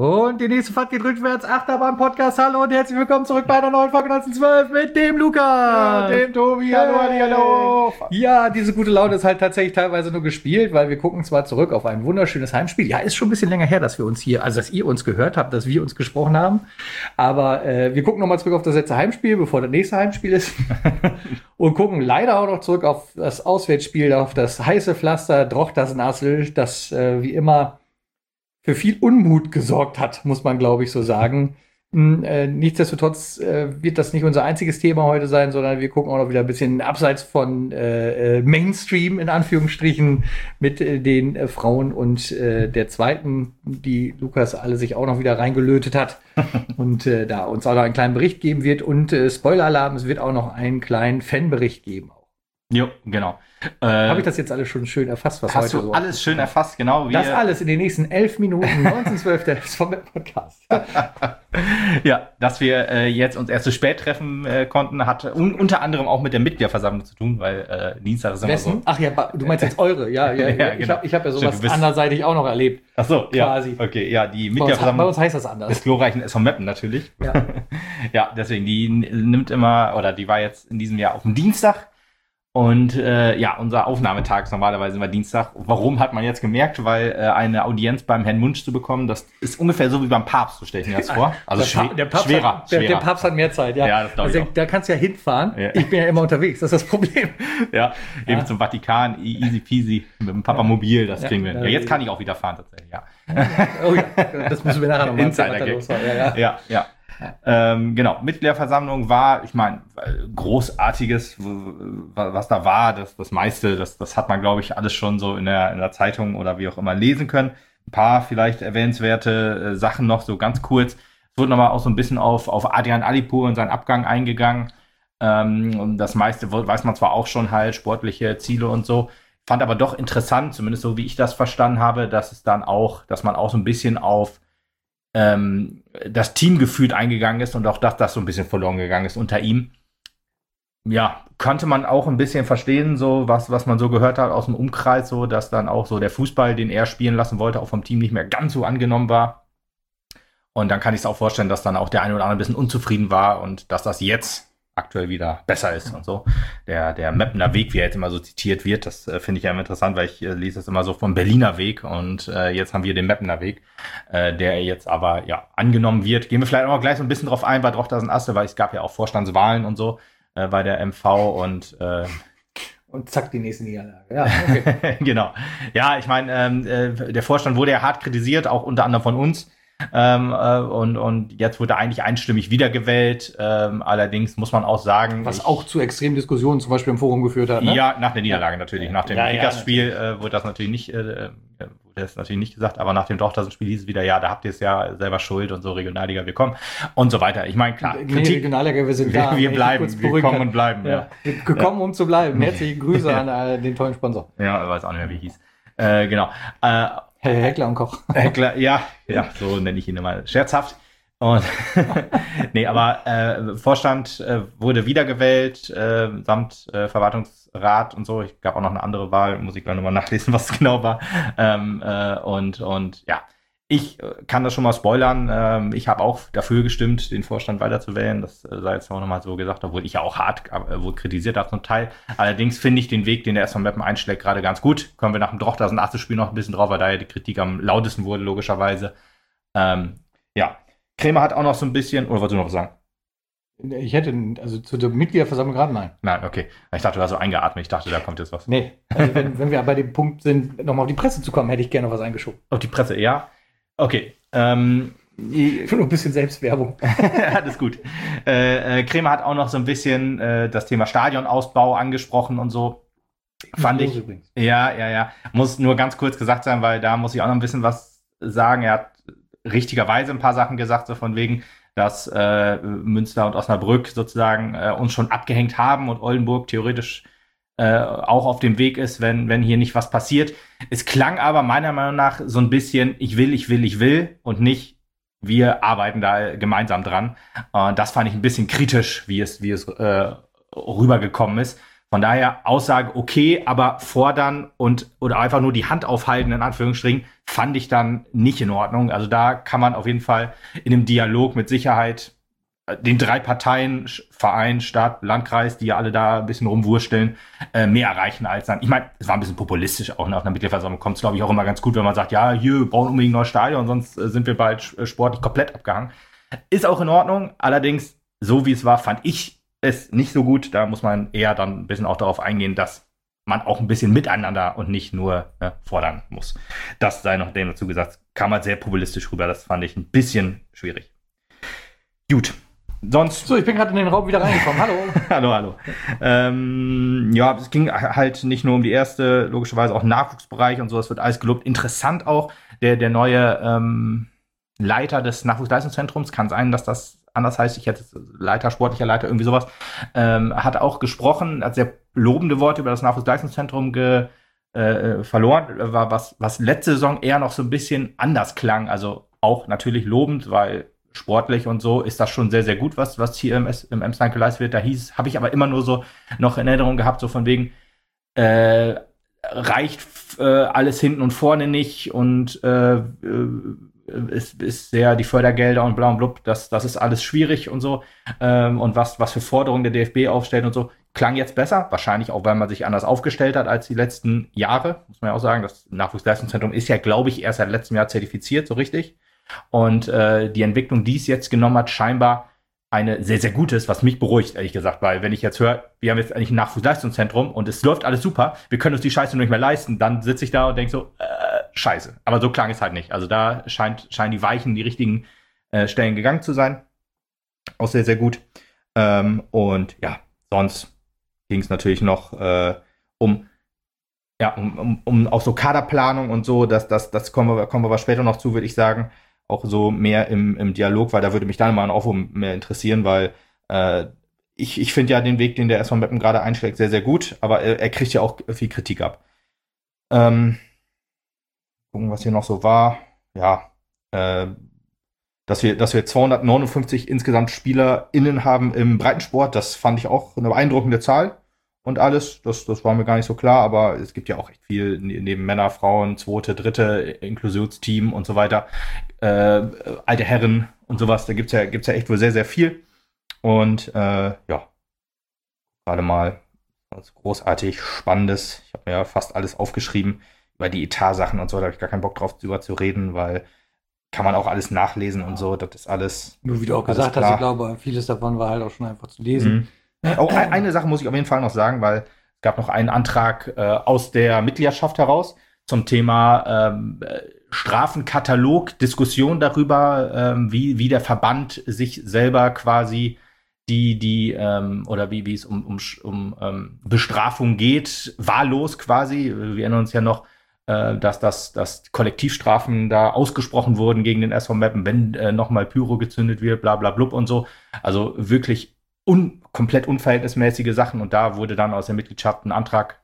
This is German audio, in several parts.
Und die nächste Fahrt geht rückwärts. Achterbahn-Podcast. Hallo und herzlich willkommen zurück bei einer neuen Folge 1912 mit dem Lukas. Ja, dem Tobi. Hallo, hallo. Ja, diese gute Laune ist halt tatsächlich teilweise nur gespielt, weil wir gucken zwar zurück auf ein wunderschönes Heimspiel. Ja, ist schon ein bisschen länger her, dass wir uns hier, also dass ihr uns gehört habt, dass wir uns gesprochen haben. Aber wir gucken nochmal zurück auf das letzte Heimspiel, bevor das nächste Heimspiel ist. Und gucken leider auch noch zurück auf das Auswärtsspiel, auf das heiße Pflaster Drochtersen-Assel, das wie immer für viel Unmut gesorgt hat, muss man, glaube ich, so sagen. Nichtsdestotrotz wird das nicht unser einziges Thema heute sein, sondern wir gucken auch noch wieder ein bisschen abseits von Mainstream, in Anführungsstrichen, mit den Frauen und der zweiten, die Lukas alle sich auch noch wieder reingelötet hat und da uns auch noch einen kleinen Bericht geben wird. Und Spoiler-Alarm, es wird auch noch einen kleinen Fanbericht geben. Jo, genau. Habe ich das jetzt alles schon schön erfasst, was hast heute du so alles schön erfasst, genau. Das alles in den nächsten 11 Minuten, 1912, der Podcast. Ja, dass wir jetzt uns erst so spät treffen konnten, hat unter anderem auch mit der Mitgliederversammlung zu tun, weil Dienstag ist immer so. Ach ja, du meinst jetzt eure, ja. Ja, genau. Ich hab ja sowas anderseitig auch noch erlebt. Ach so, ja. Quasi. Okay, ja, die Mitgliederversammlung. Bei uns heißt das anders. Des glorreichen SV Meppen natürlich. Ja. Ja, deswegen, die nimmt immer, oder die war jetzt in diesem Jahr auf dem Dienstag. Und ja, unser Aufnahmetag ist normalerweise immer Dienstag. Warum, hat man jetzt gemerkt? Weil eine Audienz beim Herrn Munsch zu bekommen, das ist ungefähr so wie beim Papst, so stelle ich mir das vor. Also der Papst schwerer. Der Papst hat mehr Zeit, ja. Ja, das glaube ich auch. Da kannst du ja hinfahren. Ja. Ich bin ja immer unterwegs, das ist das Problem. Ja, eben zum Vatikan, easy peasy, mit dem Papamobil, das kriegen wir. Ja, Ja, jetzt kann ich auch wieder fahren tatsächlich, ja. Oh ja, das müssen wir nachher nochmal Insider-Gag. Ja. Genau, Mitgliederversammlung war, ich meine, großartiges, was da war, das meiste, das hat man, glaube ich, alles schon so in der Zeitung oder wie auch immer lesen können. Ein paar vielleicht erwähnenswerte Sachen noch, so ganz kurz. Es wurde nochmal auch so ein bisschen auf Adrian Alipur und seinen Abgang eingegangen. Und das meiste weiß man zwar auch schon halt, sportliche Ziele und so. Fand aber doch interessant, zumindest so wie ich das verstanden habe, dass man auch so ein bisschen auf das Teamgefühl eingegangen ist und auch das so ein bisschen verloren gegangen ist unter ihm. Ja, konnte man auch ein bisschen verstehen, so was man so gehört hat aus dem Umkreis, so dass dann auch so der Fußball, den er spielen lassen wollte, auch vom Team nicht mehr ganz so angenommen war. Und dann kann ich es auch vorstellen, dass dann auch der eine oder andere ein bisschen unzufrieden war und dass das jetzt aktuell wieder besser ist und so. Der Meppener Weg, wie er jetzt immer so zitiert wird, das finde ich ja immer interessant, weil ich lese das immer so vom Berliner Weg und jetzt haben wir den Meppener Weg, der jetzt aber ja angenommen wird. Gehen wir vielleicht auch mal gleich so ein bisschen drauf ein bei Drochtersen-Assel, weil es gab ja auch Vorstandswahlen und so bei der MV und zack, die nächste Niederlage. Ja, okay. Genau. Ja, ich meine, der Vorstand wurde ja hart kritisiert, auch unter anderem von uns. Und jetzt wurde er eigentlich einstimmig wiedergewählt. Allerdings muss man auch sagen, was auch zu extremen Diskussionen zum Beispiel im Forum geführt hat. Ne? Ja, nach der Niederlage natürlich. Nach dem Kickers-Spiel wurde das natürlich nicht gesagt, aber nach dem Drochtersen-Spiel hieß es wieder, ja, da habt ihr es ja selber schuld und so, Regionalliga, wir kommen und so weiter. Ich meine, klar, Kritik, Regionalliga, wir sind da. Wir bleiben, wir kommen und bleiben. Ja. Wir kommen, um zu bleiben. Herzliche Grüße an den tollen Sponsor. Ja, ich weiß auch nicht mehr, wie hieß. Genau. Herr Heckler und Koch. Heckler, ja, so nenne ich ihn immer scherzhaft. Und nee, aber Vorstand wurde wiedergewählt, samt Verwaltungsrat und so. Ich gab auch noch eine andere Wahl, muss ich gleich nochmal nachlesen, was es genau war. Und ja, ich kann das schon mal spoilern. Ich habe auch dafür gestimmt, den Vorstand weiterzuwählen. Das sei jetzt auch nochmal so gesagt, obwohl ich ja auch hart wohl kritisiert habe zum Teil. Allerdings finde ich den Weg, den der SV Meppen einschlägt, gerade ganz gut. Kommen wir nach dem Drochtersen-Assel-Spiel noch ein bisschen drauf, weil da ja die Kritik am lautesten wurde, logischerweise. Ja, Krämer hat auch noch so ein bisschen, oder wolltest du noch was sagen? Ich hätte, also zu der Mitgliederversammlung gerade nein. Nein, okay. Ich dachte, du hast so eingeatmet. Ich dachte, da kommt jetzt was. Nee, also wenn wir bei dem Punkt sind, nochmal auf die Presse zu kommen, hätte ich gerne noch was eingeschoben. Auf die Presse, ja. Okay. Nur ein bisschen Selbstwerbung. Alles gut. Krämer hat auch noch so ein bisschen das Thema Stadionausbau angesprochen und so. Fand ich. Übrigens. Ja. Muss nur ganz kurz gesagt sein, weil da muss ich auch noch ein bisschen was sagen. Er hat richtigerweise ein paar Sachen gesagt, so von wegen, dass Münster und Osnabrück sozusagen uns schon abgehängt haben und Oldenburg theoretisch auch auf dem Weg ist, wenn hier nicht was passiert. Es klang aber meiner Meinung nach so ein bisschen, ich will und nicht, wir arbeiten da gemeinsam dran. Das fand ich ein bisschen kritisch, wie es rübergekommen ist. Von daher Aussage okay, aber fordern oder einfach nur die Hand aufhalten, in Anführungsstrichen, fand ich dann nicht in Ordnung. Also da kann man auf jeden Fall in einem Dialog mit Sicherheit den 3 Parteien, Verein, Stadt, Landkreis, die ja alle da ein bisschen rumwursteln, mehr erreichen als dann. Ich meine, es war ein bisschen populistisch auch, ne? Auf einer Mitgliederversammlung kommt es, glaube ich, auch immer ganz gut, wenn man sagt, ja, hier, wir brauchen unbedingt ein neues Stadion, sonst sind wir bald sportlich komplett abgehangen. Ist auch in Ordnung, allerdings, so wie es war, fand ich es nicht so gut. Da muss man eher dann ein bisschen auch darauf eingehen, dass man auch ein bisschen miteinander und nicht nur fordern muss. Das sei noch dem dazu gesagt, kam halt sehr populistisch rüber, das fand ich ein bisschen schwierig. Gut. Sonst. So, ich bin gerade in den Raum wieder reingekommen. Hallo. Hallo. Ja, es ging halt nicht nur um die erste, logischerweise auch Nachwuchsbereich und so, das wird alles gelobt. Interessant auch, der neue Leiter des Nachwuchsleistungszentrums, kann sein, dass das anders heißt, ich hätte sportlicher Leiter, irgendwie sowas, hat auch gesprochen, hat sehr lobende Worte über das Nachwuchsleistungszentrum verloren, war was letzte Saison eher noch so ein bisschen anders klang, also auch natürlich lobend, weil sportlich und so ist das schon sehr, sehr gut, was hier im Emsland geleistet wird. Da habe ich aber immer nur so noch in Erinnerung gehabt, so von wegen, reicht alles hinten und vorne nicht und ist sehr die Fördergelder und bla und blub, das ist alles schwierig und so. Und was für Forderungen der DFB aufstellt und so, klang jetzt besser. Wahrscheinlich auch, weil man sich anders aufgestellt hat als die letzten Jahre. Muss man ja auch sagen, das Nachwuchsleistungszentrum ist ja, glaube ich, erst seit letztem Jahr zertifiziert, so richtig. Und die Entwicklung, die es jetzt genommen hat, scheinbar eine sehr, sehr gute ist, was mich beruhigt, ehrlich gesagt. Weil wenn ich jetzt höre, wir haben jetzt eigentlich ein Nachwuchsleistungszentrum und es läuft alles super, wir können uns die Scheiße nur nicht mehr leisten, dann sitze ich da und denke so, scheiße. Aber so klang es halt nicht. Also da scheinen die Weichen die richtigen Stellen gegangen zu sein. Auch sehr, sehr gut. Und ja, sonst ging es natürlich noch um auch so Kaderplanung und so. Das kommen wir aber später noch zu, würde ich sagen. Auch so mehr im Dialog, weil da würde mich dann mal ein Aufruf mehr interessieren, weil ich finde ja den Weg, den der SV Meppen gerade einschlägt, sehr, sehr gut, aber er kriegt ja auch viel Kritik ab. Gucken, was hier noch so war. Ja, dass wir 259 insgesamt SpielerInnen haben im Breitensport, das fand ich auch eine beeindruckende Zahl und alles. Das war mir gar nicht so klar, aber es gibt ja auch echt viel neben Männer, Frauen, zweite, dritte, Inklusionsteam und so weiter, alte Herren und sowas. Da gibt's ja echt wohl sehr, sehr viel. Und ja, gerade mal was großartig Spannendes. Ich habe mir ja fast alles aufgeschrieben über die Etatsachen und so. Da habe ich gar keinen Bock drauf, drüber zu reden, weil kann man auch alles nachlesen und so. Das ist alles. Nur wie du auch gesagt hast, ich glaube, vieles davon war halt auch schon einfach zu lesen. Auch eine Sache muss ich auf jeden Fall noch sagen, weil es gab noch einen Antrag aus der Mitgliedschaft heraus zum Thema Strafenkatalog, Diskussion darüber, wie der Verband sich selber quasi oder wie es um Bestrafung geht, wahllos quasi. Wir erinnern uns ja noch, dass Kollektivstrafen da ausgesprochen wurden gegen den SV Meppen, wenn nochmal Pyro gezündet wird, bla bla blub und so. Also wirklich komplett unverhältnismäßige Sachen. Und da wurde dann aus der Mitgliedschaft ein Antrag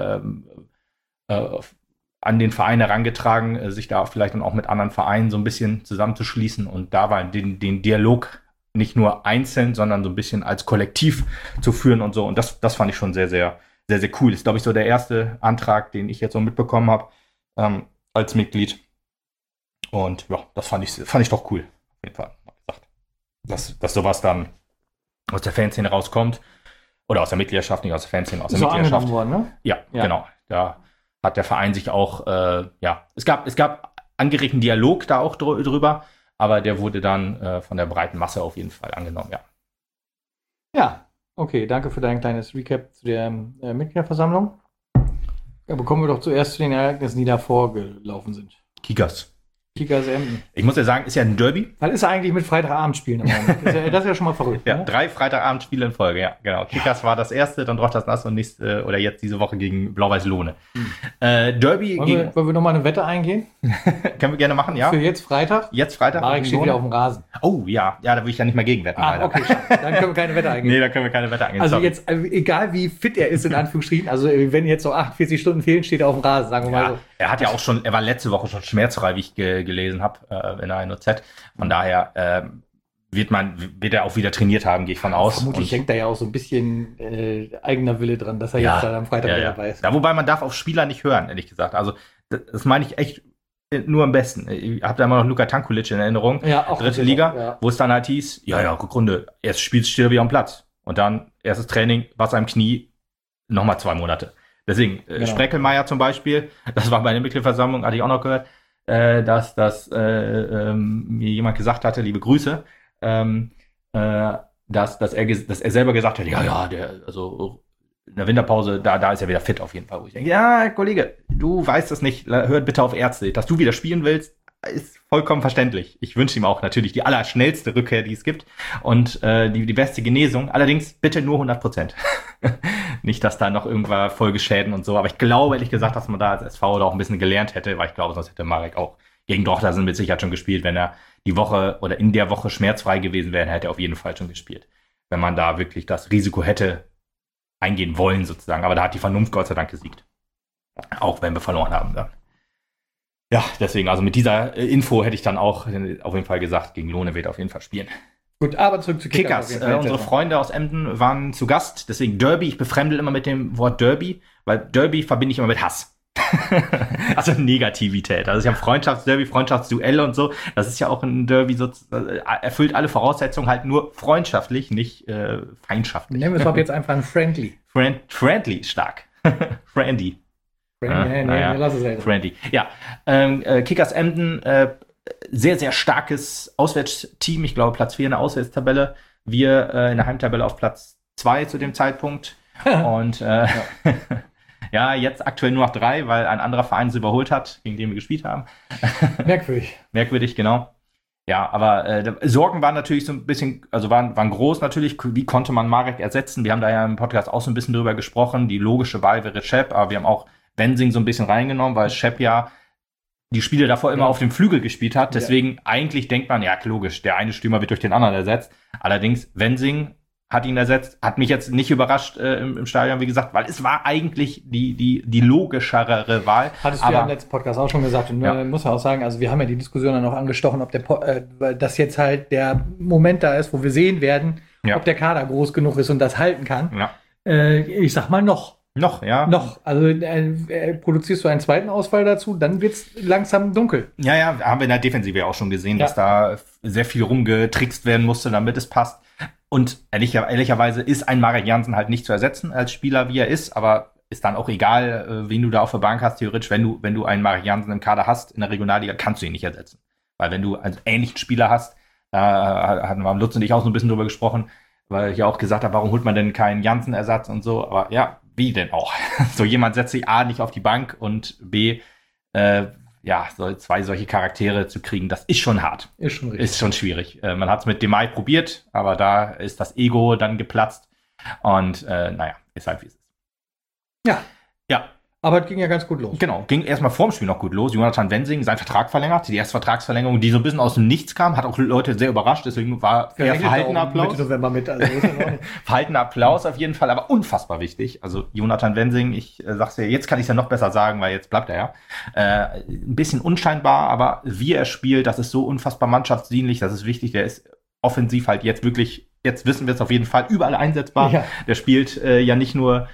an den Verein herangetragen, sich da vielleicht dann auch mit anderen Vereinen so ein bisschen zusammenzuschließen und da war den Dialog nicht nur einzeln, sondern so ein bisschen als Kollektiv zu führen und so. Und das fand ich schon sehr, sehr, sehr, sehr cool. Das ist, glaube ich, so der erste Antrag, den ich jetzt so mitbekommen habe als Mitglied. Und ja, das fand ich doch cool. Auf jeden Fall. Dass sowas dann aus der Fanszene rauskommt. Oder aus der Mitgliedschaft, nicht aus der Fanszene, aus der Mitgliedschaft. Worden, ne? Ja, genau. Da hat der Verein sich auch, es gab angeregten Dialog da auch drüber, aber der wurde dann von der breiten Masse auf jeden Fall angenommen, ja. Ja, okay, danke für dein kleines Recap zu der Mitgliederversammlung. Ja, kommen wir doch zuerst zu den Ereignissen, die da vorgelaufen sind. Kickers Emden. Ich muss ja sagen, ist ja ein Derby. Was ist er eigentlich mit Freitagabendspielen im Moment? Das ist ja schon mal verrückt. Ja, ne? 3 Freitagabendspiele in Folge, ja, genau. Kickers war das erste, dann Rotters Nass und oder jetzt diese Woche gegen Blau-Weiß Lohne. Derby wollen wir nochmal eine Wette eingehen? Können wir gerne machen, ja. Für jetzt Freitag? Jetzt Freitag. Marek steht wieder auf dem Rasen. Oh, ja, da würde ich ja nicht mehr gegen wetten. Okay, dann können wir keine Wette eingehen. Nee, da können wir keine Wette eingehen. Also jetzt, egal wie fit er ist, in Anführungsstrichen, also wenn jetzt so 48 Stunden fehlen, steht er auf dem Rasen, sagen wir mal so. Er war letzte Woche schon schmerzfrei, wie ich gelesen habe, in der NOZ. Von daher wird er auch wieder trainiert haben, gehe ich von aus. Vermutlich hängt da ja auch so ein bisschen eigener Wille dran, dass er jetzt dann am Freitag dabei ist. Ja, wobei man darf auf Spieler nicht hören, ehrlich gesagt. Also das meine ich echt nur am besten. Ich habe da immer noch Luka Tankulic in Erinnerung, auch dritte Liga, wo es dann halt hieß, Rückrunde, erst spielst du wieder am Platz. Und dann erstes Training, Wasser im Knie, nochmal 2 Monate. Deswegen, Spreckelmeier zum Beispiel, das war bei der Mitgliederversammlung, hatte ich auch noch gehört, dass mir jemand gesagt hatte, liebe Grüße, dass er selber gesagt hat, also in der Winterpause, da ist er wieder fit auf jeden Fall. Wo ich denke, ja, Kollege, du weißt es nicht, hör bitte auf Ärzte. Dass du wieder spielen willst, ist vollkommen verständlich. Ich wünsche ihm auch natürlich die allerschnellste Rückkehr, die es gibt und die beste Genesung. Allerdings bitte nur 100%. Nicht, dass da noch irgendwann Folgeschäden und so. Aber ich glaube, ehrlich gesagt, dass man da als SV da auch ein bisschen gelernt hätte, weil ich glaube, sonst hätte Marek auch gegen Drochtersen mit Sicherheit schon gespielt. Wenn er die Woche oder in der Woche schmerzfrei gewesen wäre, hätte er auf jeden Fall schon gespielt. Wenn man da wirklich das Risiko hätte eingehen wollen, sozusagen. Aber da hat die Vernunft Gott sei Dank gesiegt. Auch wenn wir verloren haben dann. Ja, deswegen, also mit dieser Info hätte ich dann auch auf jeden Fall gesagt, gegen Lohne wird er auf jeden Fall spielen. Gut, aber zurück zu Kickers. Unsere Freunde aus Emden waren zu Gast, deswegen Derby. Ich befremdel immer mit dem Wort Derby, weil Derby verbinde ich immer mit Hass. Also Negativität. Also ich habe Freundschaftsderby, Freundschaftsduell und so. Das ist ja auch ein Derby, erfüllt alle Voraussetzungen, halt nur freundschaftlich, nicht feindschaftlich. Nehmen wir es ab jetzt einfach ein Friendly. Friendly, stark. Friendly. Lass es halt. Friendly. Ja, Kickers Emden, sehr, sehr starkes Auswärtsteam. Ich glaube, Platz 4 in der Auswärtstabelle. Wir in der Heimtabelle auf Platz 2 zu dem Zeitpunkt. Und ja, jetzt aktuell nur noch 3, weil ein anderer Verein es überholt hat, gegen den wir gespielt haben. Merkwürdig. Merkwürdig, genau. Ja, aber Sorgen waren natürlich so ein bisschen, also waren groß natürlich. Wie konnte man Marek ersetzen? Wir haben da ja im Podcast auch so ein bisschen drüber gesprochen. Die logische Wahl wäre Shep, aber wir haben auch Wensing so ein bisschen reingenommen, weil Shep ja die Spiele davor immer auf dem Flügel gespielt hat. Deswegen eigentlich denkt man, ja, logisch, der eine Stürmer wird durch den anderen ersetzt. Allerdings, Wensing hat ihn ersetzt, hat mich jetzt nicht überrascht im Stadion, wie gesagt, weil es war eigentlich die logischere Wahl. Hattest du ja im letzten Podcast auch schon gesagt und muss man auch sagen, also wir haben ja die Diskussion dann auch angestochen, ob das jetzt halt der Moment da ist, wo wir sehen werden, ob der Kader groß genug ist und das halten kann. Ja. Ich sag mal noch. Noch. Also produzierst du einen zweiten Ausfall dazu, dann wird's langsam dunkel. Ja, haben wir in der Defensive ja auch schon gesehen, dass da sehr viel rumgetrickst werden musste, damit es passt. Und ehrlicherweise ist ein Marek Jansen halt nicht zu ersetzen als Spieler, wie er ist, aber ist dann auch egal, wen du da auf der Bank hast, theoretisch, wenn du einen Marek Jansen im Kader hast, in der Regionalliga, kannst du ihn nicht ersetzen. Weil wenn du einen ähnlichen Spieler hast, da hatten wir Lutz und ich auch so ein bisschen drüber gesprochen, weil ich ja auch gesagt habe, warum holt man denn keinen Jansen-Ersatz und so, aber ja, wie denn auch? So jemand setzt sich A nicht auf die Bank und B, so 2 solche Charaktere zu kriegen, das ist schon hart. Ist schon richtig. Ist schon schwierig. Man hat es mit Demai probiert, aber da ist das Ego dann geplatzt und ist halt wie es ist. Ja. Aber es ging ja ganz gut los. Genau, ging erstmal vorm Spiel noch gut los. Jonathan Wensing, sein Vertrag verlängert. Die erste Vertragsverlängerung, die so ein bisschen aus dem Nichts kam, hat auch Leute sehr überrascht. Deswegen war eher verhaltener Applaus. Mitte November mit, also verhaltener Applaus auf jeden Fall, aber unfassbar wichtig. Also Jonathan Wensing, ich sag's dir, jetzt kann ich es ja noch besser sagen, weil jetzt bleibt er ja. Ein bisschen unscheinbar, aber wie er spielt, das ist so unfassbar mannschaftsdienlich, das ist wichtig. Der ist offensiv halt jetzt wirklich, jetzt wissen wir es auf jeden Fall, überall einsetzbar. Ja. Der spielt ja nicht nur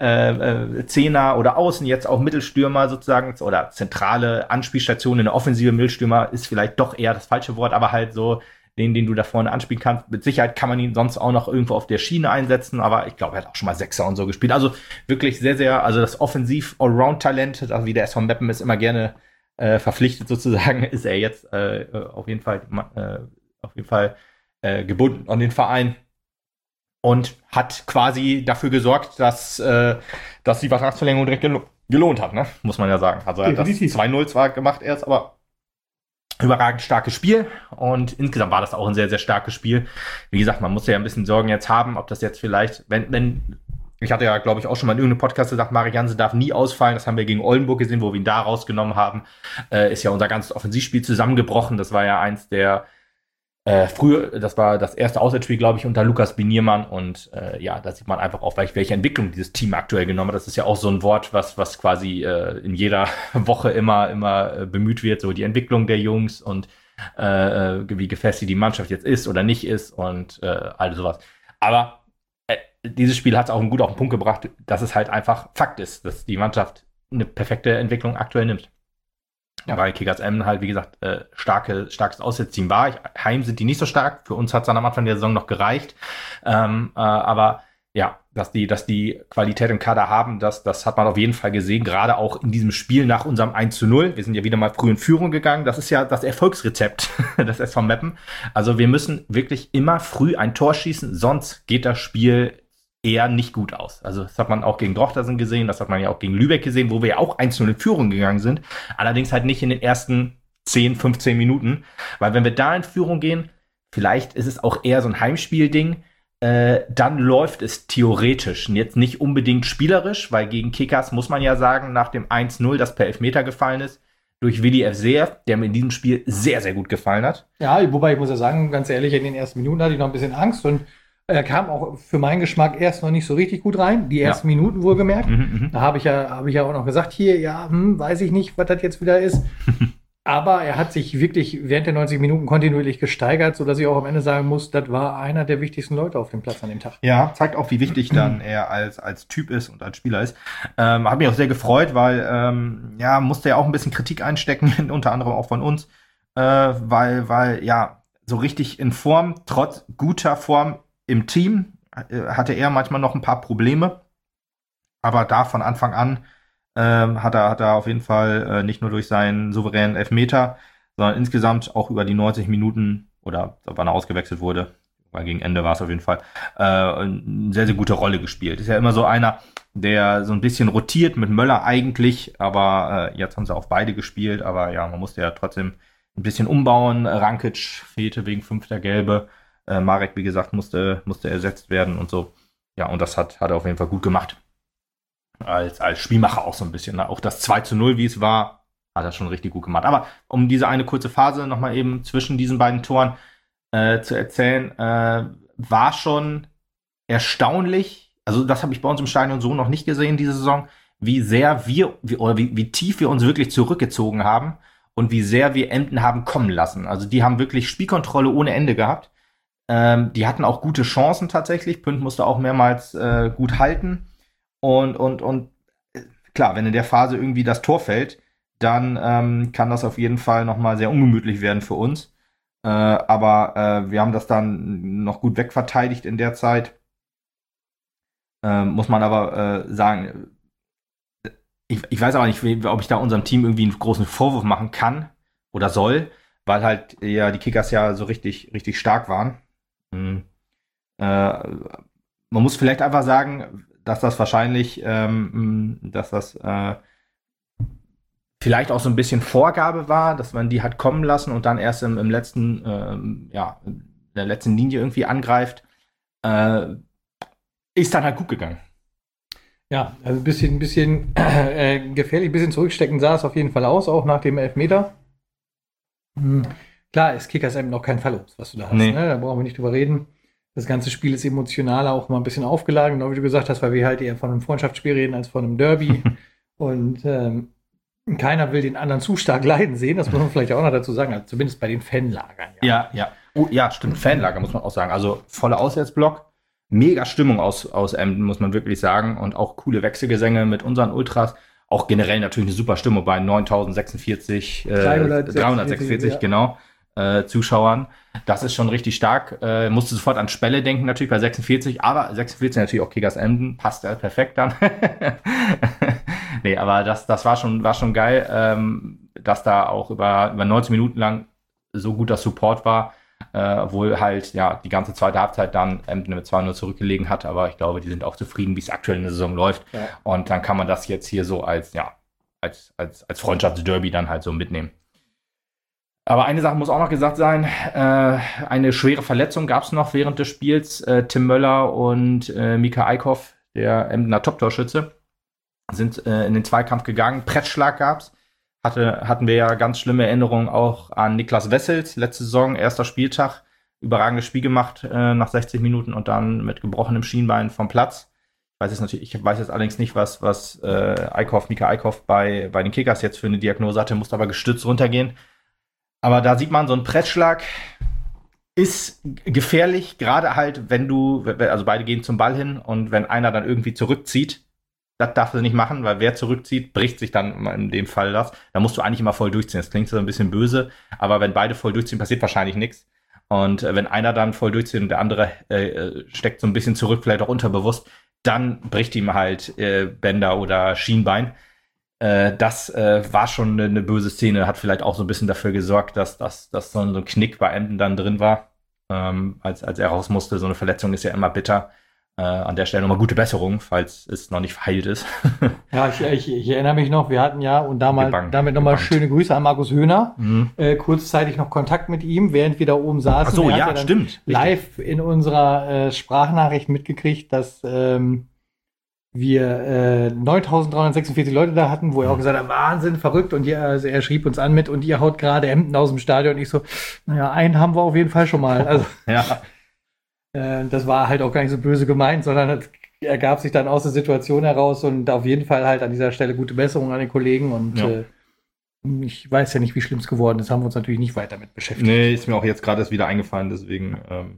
Zehner oder Außen, jetzt auch Mittelstürmer sozusagen oder zentrale Anspielstation in der Offensive. Mittelstürmer ist vielleicht doch eher das falsche Wort, aber halt so den du da vorne anspielen kannst. Mit Sicherheit kann man ihn sonst auch noch irgendwo auf der Schiene einsetzen, aber ich glaube, er hat auch schon mal Sechser und so gespielt. Also wirklich sehr, sehr, also das Offensiv-Allround-Talent, also wie der SV Meppen ist immer gerne verpflichtet sozusagen, ist er jetzt auf jeden Fall gebunden an den Verein. Und hat quasi dafür gesorgt, dass die Vertragsverlängerung direkt gelohnt hat, ne? Muss man ja sagen. Also er hat das 2-0 zwar gemacht erst, aber überragend starkes Spiel. Und insgesamt war das auch ein sehr, sehr starkes Spiel. Wie gesagt, man muss ja ein bisschen Sorgen jetzt haben, ob das jetzt vielleicht, wenn ich hatte ja, glaube ich, auch schon mal in irgendeinem Podcast gesagt, Marek Jansen darf nie ausfallen. Das haben wir gegen Oldenburg gesehen, wo wir ihn da rausgenommen haben. Ist ja unser ganzes Offensivspiel zusammengebrochen. Das war ja eins der früher, das war das erste Auswärtsspiel, glaube ich, unter Lukas Biniermann und da sieht man einfach auch, welche Entwicklung dieses Team aktuell genommen hat. Das ist ja auch so ein Wort, was quasi in jeder Woche immer bemüht wird, so die Entwicklung der Jungs und wie gefestigt die Mannschaft jetzt ist oder nicht ist und all sowas. Aber dieses Spiel hat es auch gut auf den Punkt gebracht, dass es halt einfach Fakt ist, dass die Mannschaft eine perfekte Entwicklung aktuell nimmt. Ja. Weil Kickers Emden halt, wie gesagt, starkes Auswärtsteam war. Heim sind die nicht so stark. Für uns hat es dann am Anfang der Saison noch gereicht. Aber ja, dass die Qualität im Kader haben, das hat man auf jeden Fall gesehen. Gerade auch in diesem Spiel nach unserem 1:0. Wir sind ja wieder mal früh in Führung gegangen. Das ist ja das Erfolgsrezept des SV Meppen. Also wir müssen wirklich immer früh ein Tor schießen, sonst geht das Spiel eher nicht gut aus. Also das hat man auch gegen Drochtersen gesehen, das hat man ja auch gegen Lübeck gesehen, wo wir ja auch 1:0 in Führung gegangen sind. Allerdings halt nicht in den ersten 10, 15 Minuten. Weil wenn wir da in Führung gehen, vielleicht ist es auch eher so ein Heimspielding, dann läuft es theoretisch. Und jetzt nicht unbedingt spielerisch, weil gegen Kickers muss man ja sagen, nach dem 1:0, das per Elfmeter gefallen ist, durch Willi FCF, der mir in diesem Spiel sehr, sehr gut gefallen hat. Ja, wobei ich muss ja sagen, ganz ehrlich, in den ersten Minuten hatte ich noch ein bisschen Angst und er kam auch für meinen Geschmack erst noch nicht so richtig gut rein. Die ersten Minuten wohlgemerkt. Da habe ich ja auch noch gesagt, hier, weiß ich nicht, was das jetzt wieder ist. Aber er hat sich wirklich während der 90 Minuten kontinuierlich gesteigert, sodass ich auch am Ende sagen muss, das war einer der wichtigsten Leute auf dem Platz an dem Tag. Ja, zeigt auch, wie wichtig dann er als Typ ist und als Spieler ist. Hat mich auch sehr gefreut, weil musste ja auch ein bisschen Kritik einstecken, unter anderem auch von uns, weil so richtig in Form, trotz guter Form im Team, hatte er manchmal noch ein paar Probleme. Aber da von Anfang an hat er auf jeden Fall nicht nur durch seinen souveränen Elfmeter, sondern insgesamt auch über die 90 Minuten oder wann er ausgewechselt wurde, weil gegen Ende war es auf jeden Fall, eine sehr, sehr gute Rolle gespielt. Ist ja immer so einer, der so ein bisschen rotiert mit Möller eigentlich, aber jetzt haben sie auch beide gespielt, aber ja, man musste ja trotzdem ein bisschen umbauen. Rankic fehlte wegen 5. Gelbe. Marek, wie gesagt, musste ersetzt werden und so. Ja, und das hat er auf jeden Fall gut gemacht. Als Spielmacher auch so ein bisschen. Auch das 2:0, wie es war, hat er schon richtig gut gemacht. Aber um diese eine kurze Phase nochmal eben zwischen diesen beiden Toren zu erzählen, war schon erstaunlich, also das habe ich bei uns im Stadion so noch nicht gesehen diese Saison, wie sehr wie tief wir uns wirklich zurückgezogen haben und wie sehr wir Emden haben kommen lassen. Also die haben wirklich Spielkontrolle ohne Ende gehabt. Die hatten auch gute Chancen tatsächlich. Pünd musste auch mehrmals gut halten. Und klar, wenn in der Phase irgendwie das Tor fällt, dann kann das auf jeden Fall nochmal sehr ungemütlich werden für uns. Aber wir haben das dann noch gut wegverteidigt in der Zeit. Muss man aber sagen, ich weiß aber nicht, ob ich da unserem Team irgendwie einen großen Vorwurf machen kann oder soll, weil halt ja die Kickers ja so richtig stark waren. Man muss vielleicht einfach sagen, dass das wahrscheinlich, vielleicht auch so ein bisschen Vorgabe war, dass man die hat kommen lassen und dann erst im letzten, in der letzten Linie irgendwie angreift. Ist dann halt gut gegangen. Ja, also ein bisschen gefährlich, ein bisschen zurückstecken sah es auf jeden Fall aus, auch nach dem Elfmeter. Klar, ist Kickers eben noch kein Fallobst, was du da hast. Nee. Ne? Da brauchen wir nicht drüber reden. Das ganze Spiel ist emotionaler auch mal ein bisschen aufgeladen, genau wie du gesagt hast, weil wir halt eher von einem Freundschaftsspiel reden als von einem Derby. Und keiner will den anderen zu stark leiden sehen, das muss man vielleicht auch noch dazu sagen, also zumindest bei den Fanlagern. Ja. Oh, ja, stimmt, Fanlager muss man auch sagen. Also voller Auswärtsblock, mega Stimmung aus Emden, muss man wirklich sagen. Und auch coole Wechselgesänge mit unseren Ultras. Auch generell natürlich eine super Stimmung bei 346, ja. Genau. Zuschauern. Das ist schon richtig stark. Musste sofort an Spelle denken, natürlich bei 46, aber 46 natürlich auch Kickers Emden, passt ja perfekt dann. Nee, aber das war schon geil, dass da auch über 90 Minuten lang so guter Support war, obwohl halt ja die ganze zweite Halbzeit dann Emden mit 2:0 zurückgelegen hat, aber ich glaube, die sind auch zufrieden, wie es aktuell in der Saison läuft. Ja. Und dann kann man das jetzt hier so als Freundschaftsderby dann halt so mitnehmen. Aber eine Sache muss auch noch gesagt sein, eine schwere Verletzung gab es noch während des Spiels. Tim Möller und Mika Eickhoff, der Emdener Top-Torschütze, sind in den Zweikampf gegangen. Pressschlag gab's. Hatten wir ja ganz schlimme Erinnerungen auch an Niklas Wessels, letzte Saison, erster Spieltag. Überragendes Spiel gemacht nach 60 Minuten und dann mit gebrochenem Schienbein vom Platz. Ich weiß jetzt allerdings nicht, was Mika Eickhoff bei den Kickers jetzt für eine Diagnose hatte, musste aber gestützt runtergehen. Aber da sieht man, so ein Pressschlag ist gefährlich, gerade halt, also beide gehen zum Ball hin und wenn einer dann irgendwie zurückzieht, das darfst du nicht machen, weil wer zurückzieht, bricht sich dann in dem Fall das. Da musst du eigentlich immer voll durchziehen. Das klingt so ein bisschen böse, aber wenn beide voll durchziehen, passiert wahrscheinlich nichts. Und wenn einer dann voll durchzieht und der andere steckt so ein bisschen zurück, vielleicht auch unterbewusst, dann bricht ihm halt Bänder oder Schienbein. Das war schon eine böse Szene, hat vielleicht auch so ein bisschen dafür gesorgt, dass so ein Knick bei Emden dann drin war, als er raus musste. So eine Verletzung ist ja immer bitter. An der Stelle nochmal gute Besserung, falls es noch nicht verheilt ist. Ja, ich erinnere mich noch, wir hatten ja und damit nochmal schöne Grüße an Markus Höhner. Kurzzeitig noch Kontakt mit ihm, während wir da oben saßen. Ach so, ja, stimmt. Live in unserer Sprachnachricht mitgekriegt, dass wir 9.346 Leute da hatten, wo er auch gesagt hat, Wahnsinn, verrückt. Und er schrieb uns an mit, und ihr haut gerade Emden aus dem Stadion. Und ich so, naja, einen haben wir auf jeden Fall schon mal. Also, ja. Das war halt auch gar nicht so böse gemeint, sondern es ergab sich dann aus der Situation heraus, und auf jeden Fall halt an dieser Stelle gute Besserung an den Kollegen. Und ich weiß ja nicht, wie schlimm es geworden ist, haben wir uns natürlich nicht weiter mit beschäftigt. Nee, ist mir auch jetzt gerade erst wieder eingefallen, deswegen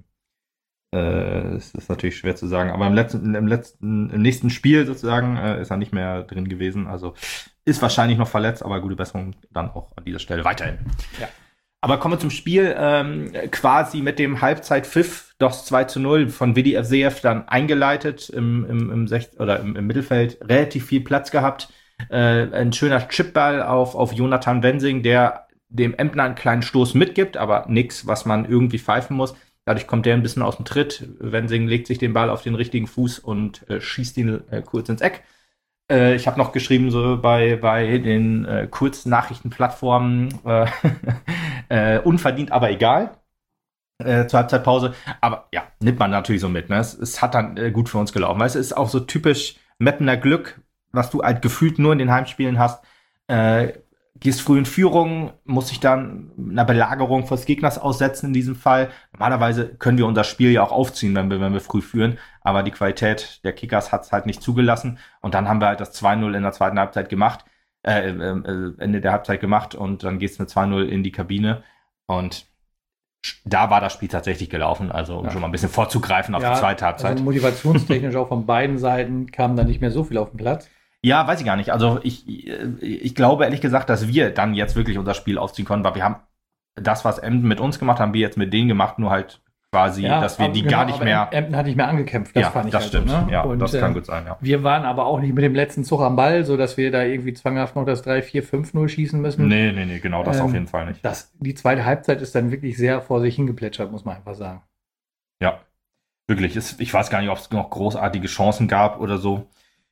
es ist natürlich schwer zu sagen. Aber im nächsten Spiel sozusagen ist er nicht mehr drin gewesen. Also ist wahrscheinlich noch verletzt, aber gute Besserung dann auch an dieser Stelle weiterhin. Ja. Aber kommen wir zum Spiel. Quasi mit dem Halbzeitpfiff, das 2:0 von Vidi Evseev dann eingeleitet im Mittelfeld, relativ viel Platz gehabt. Ein schöner Chipball auf Jonathan Wensing, der dem Emdner einen kleinen Stoß mitgibt, aber nichts, was man irgendwie pfeifen muss. Dadurch kommt der ein bisschen aus dem Tritt. Wensing legt sich den Ball auf den richtigen Fuß und schießt ihn kurz ins Eck. Ich habe noch geschrieben, so bei den Kurznachrichtenplattformen, unverdient, aber egal, zur Halbzeitpause. Aber ja, nimmt man natürlich so mit. Ne? Es hat dann gut für uns gelaufen. Weil es ist auch so typisch Meppener Glück, was du halt gefühlt nur in den Heimspielen hast. Gehst früh in Führung, muss sich dann einer Belagerung des Gegners aussetzen in diesem Fall. Normalerweise können wir unser Spiel ja auch aufziehen, wenn wir früh führen. Aber die Qualität der Kickers hat es halt nicht zugelassen. Und dann haben wir halt das 2:0 in der zweiten Halbzeit gemacht. Ende der Halbzeit gemacht. Und dann geht's mit 2:0 in die Kabine. Und da war das Spiel tatsächlich gelaufen. Also um schon mal ein bisschen vorzugreifen auf die zweite Halbzeit. Also motivationstechnisch auch von beiden Seiten kam da nicht mehr so viel auf den Platz. Ja, weiß ich gar nicht. Also ich glaube ehrlich gesagt, dass wir dann jetzt wirklich unser Spiel aufziehen konnten, weil wir haben das, was Emden mit uns gemacht haben, wir jetzt mit denen gemacht, nur halt quasi, dass wir die gar nicht mehr... Emden hat nicht mehr angekämpft, das fand ich das halt stimmt. So, ne? Ja, und, das kann gut sein, ja. Wir waren aber auch nicht mit dem letzten Zug am Ball, so dass wir da irgendwie zwanghaft noch das 3-4-5-0 schießen müssen. Nee, genau, das auf jeden Fall nicht. Die zweite Halbzeit ist dann wirklich sehr vor sich hingeplätschert, muss man einfach sagen. Ja, wirklich. Ich weiß gar nicht, ob es noch großartige Chancen gab oder so.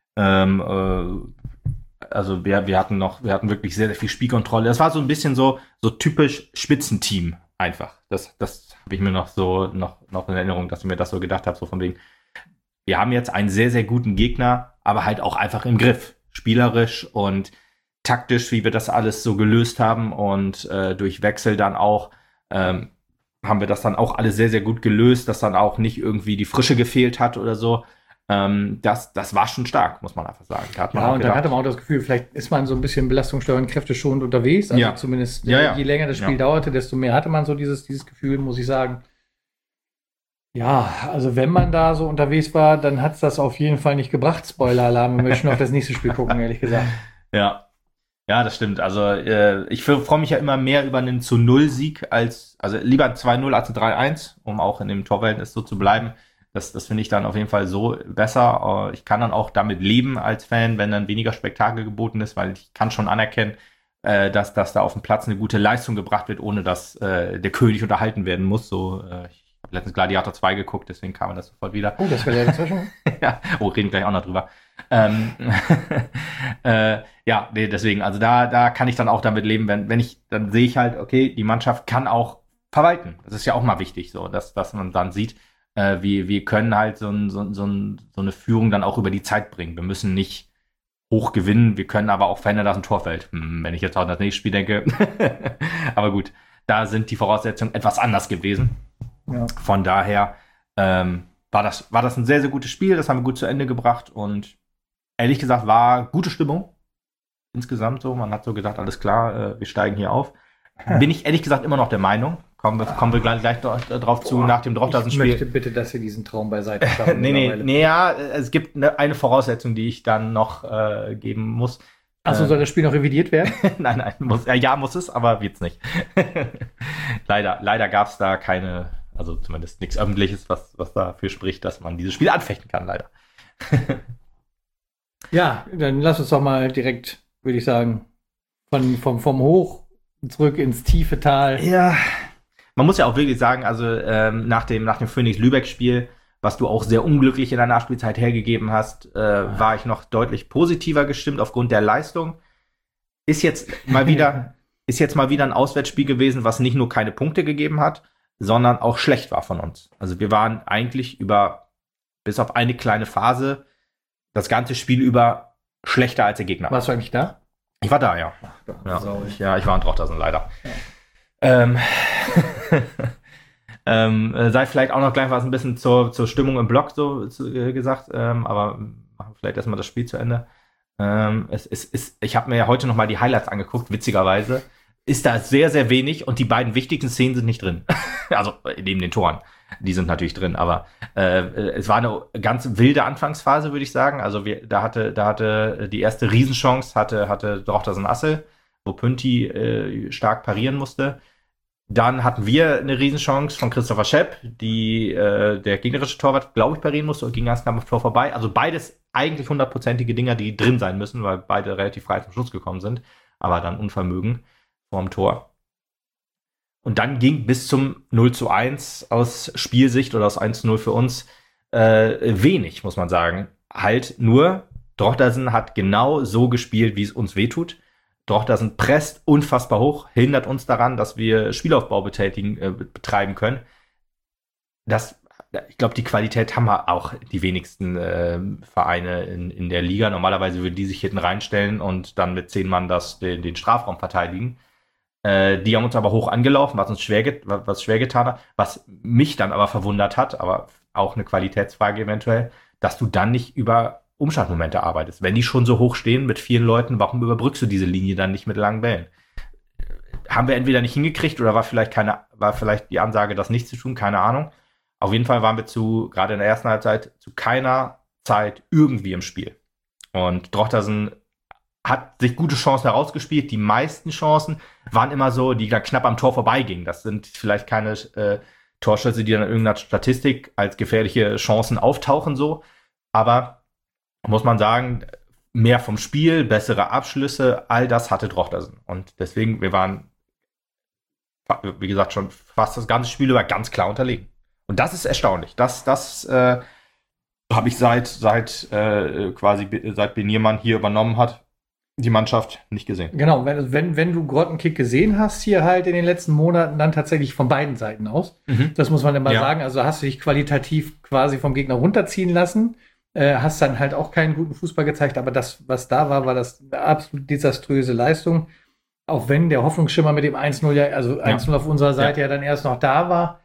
Also wir hatten wirklich sehr, sehr viel Spielkontrolle. Das war so ein bisschen so typisch Spitzenteam einfach. Das habe ich mir noch in Erinnerung, dass ich mir das so gedacht habe, so von wegen, wir haben jetzt einen sehr, sehr guten Gegner, aber halt auch einfach im Griff. Spielerisch und taktisch, wie wir das alles so gelöst haben, und durch Wechsel dann auch haben wir das dann auch alles sehr, sehr gut gelöst, dass dann auch nicht irgendwie die Frische gefehlt hat oder so. Das war schon stark, muss man einfach sagen. Dann hatte man auch das Gefühl, vielleicht ist man so ein bisschen belastungssteuernd kräfteschonend unterwegs. Also zumindest je länger das Spiel dauerte, desto mehr hatte man so dieses Gefühl, muss ich sagen. Ja, also wenn man da so unterwegs war, dann hat es das auf jeden Fall nicht gebracht. Spoiler-Alarm, wir möchten auf das nächste Spiel gucken, ehrlich gesagt. Ja, das stimmt. Also ich freue mich ja immer mehr über einen 0-Sieg also lieber 2:0 als 3:1, um auch in dem Torverhältnis so zu bleiben. Das finde ich dann auf jeden Fall so besser. Ich kann dann auch damit leben als Fan, wenn dann weniger Spektakel geboten ist, weil ich kann schon anerkennen, dass da auf dem Platz eine gute Leistung gebracht wird, ohne dass der König unterhalten werden muss. So, ich habe letztens Gladiator 2 geguckt, deswegen kam mir das sofort wieder. Oh, das wäre ja dazwischen. Ja, reden gleich auch noch drüber. Deswegen, also da kann ich dann auch damit leben, dann sehe ich halt, okay, die Mannschaft kann auch verwalten. Das ist ja auch mal wichtig, so, dass man dann sieht, wir können halt so eine Führung dann auch über die Zeit bringen. Wir müssen nicht hoch gewinnen, wir können aber auch verhindern, dass ein Tor fällt. Wenn ich jetzt auch an das nächste Spiel denke. Aber gut, da sind die Voraussetzungen etwas anders gewesen. Ja. Von daher war das ein sehr, sehr gutes Spiel. Das haben wir gut zu Ende gebracht und ehrlich gesagt war gute Stimmung insgesamt so. Man hat so gedacht, alles klar, wir steigen hier auf. Bin ich ehrlich gesagt immer noch der Meinung. Kommen wir gleich drauf zu, nach dem Drochtersen-Spiel. Ich möchte bitte, dass wir diesen Traum beiseite schaffen. Ja, es gibt eine Voraussetzung, die ich dann noch geben muss. Achso, soll das Spiel noch revidiert werden? Nein, muss es, aber wird's nicht. Leider gab es da keine, also zumindest nichts Öffentliches, was dafür spricht, dass man dieses Spiel anfechten kann, leider. Ja, dann lass uns doch mal direkt, würde ich sagen, vom Hoch zurück ins tiefe Tal. Ja, man muss ja auch wirklich sagen, also nach dem Phoenix-Lübeck-Spiel, was du auch sehr unglücklich in der Nachspielzeit hergegeben hast, war ich noch deutlich positiver gestimmt aufgrund der Leistung. Ist jetzt mal wieder ein Auswärtsspiel gewesen, was nicht nur keine Punkte gegeben hat, sondern auch schlecht war von uns. Also wir waren eigentlich bis auf eine kleine Phase, das ganze Spiel über schlechter als der Gegner. Warst du eigentlich da? Ich war da, ja. Ich war in Drochtersen, leider. Ja. Sei vielleicht auch noch gleich was ein bisschen zur Stimmung im Block gesagt, aber machen wir vielleicht erstmal das Spiel zu Ende. Ich habe mir ja heute noch mal die Highlights angeguckt, witzigerweise. Ist da sehr, sehr wenig und die beiden wichtigsten Szenen sind nicht drin. Also neben den Toren. Die sind natürlich drin, aber es war eine ganz wilde Anfangsphase, würde ich sagen. Also da hatte die erste Riesenchance hatte Drochtersen Assel, wo Pünti stark parieren musste. Dann hatten wir eine Riesenchance von Christopher Schepp, die der gegnerische Torwart, glaube ich, parieren musste und ging ganz knapp am Tor vorbei. Also beides eigentlich 100%ige Dinger, die drin sein müssen, weil beide relativ frei zum Schluss gekommen sind. Aber dann Unvermögen vorm Tor. Und dann ging bis zum 0:1 aus Spielsicht oder aus 1:0 für uns wenig, muss man sagen. Halt nur, Drochtersen hat genau so gespielt, wie es uns wehtut. Drochtersen presst unfassbar hoch, hindert uns daran, dass wir Spielaufbau betreiben können. Ich glaube, die Qualität haben wir auch die wenigsten Vereine in der Liga. Normalerweise würden die sich hinten reinstellen und dann mit 10 Mann den Strafraum verteidigen. Die haben uns aber hoch angelaufen, was schwer getan hat. Was mich dann aber verwundert hat, aber auch eine Qualitätsfrage eventuell, dass du dann nicht über Umschaltmomente arbeitest. Wenn die schon so hoch stehen mit vielen Leuten, warum überbrückst du diese Linie dann nicht mit langen Bällen? Haben wir entweder nicht hingekriegt oder war vielleicht die Ansage, das nicht zu tun, keine Ahnung. Auf jeden Fall waren wir gerade in der ersten Halbzeit, zu keiner Zeit irgendwie im Spiel. Und Drochtersen hat sich gute Chancen herausgespielt. Die meisten Chancen waren immer so, die dann knapp am Tor vorbeigingen. Das sind vielleicht keine Torschüsse, die dann in irgendeiner Statistik als gefährliche Chancen auftauchen, so. Aber muss man sagen, mehr vom Spiel, bessere Abschlüsse, all das hatte Drochtersen. Und deswegen, wir waren, wie gesagt, schon fast das ganze Spiel über ganz klar unterlegen. Und das ist erstaunlich. Das habe ich seit Beniermann hier übernommen hat, die Mannschaft nicht gesehen. Genau, wenn du Grottenkick gesehen hast hier halt in den letzten Monaten, dann tatsächlich von beiden Seiten aus. Das muss man immer sagen. Also hast du dich qualitativ quasi vom Gegner runterziehen lassen, hast dann halt auch keinen guten Fußball gezeigt, aber das, was da war das eine absolut desaströse Leistung. Auch wenn der Hoffnungsschimmer mit dem 1:0 also 1:0 auf unserer Seite ja dann erst noch da war.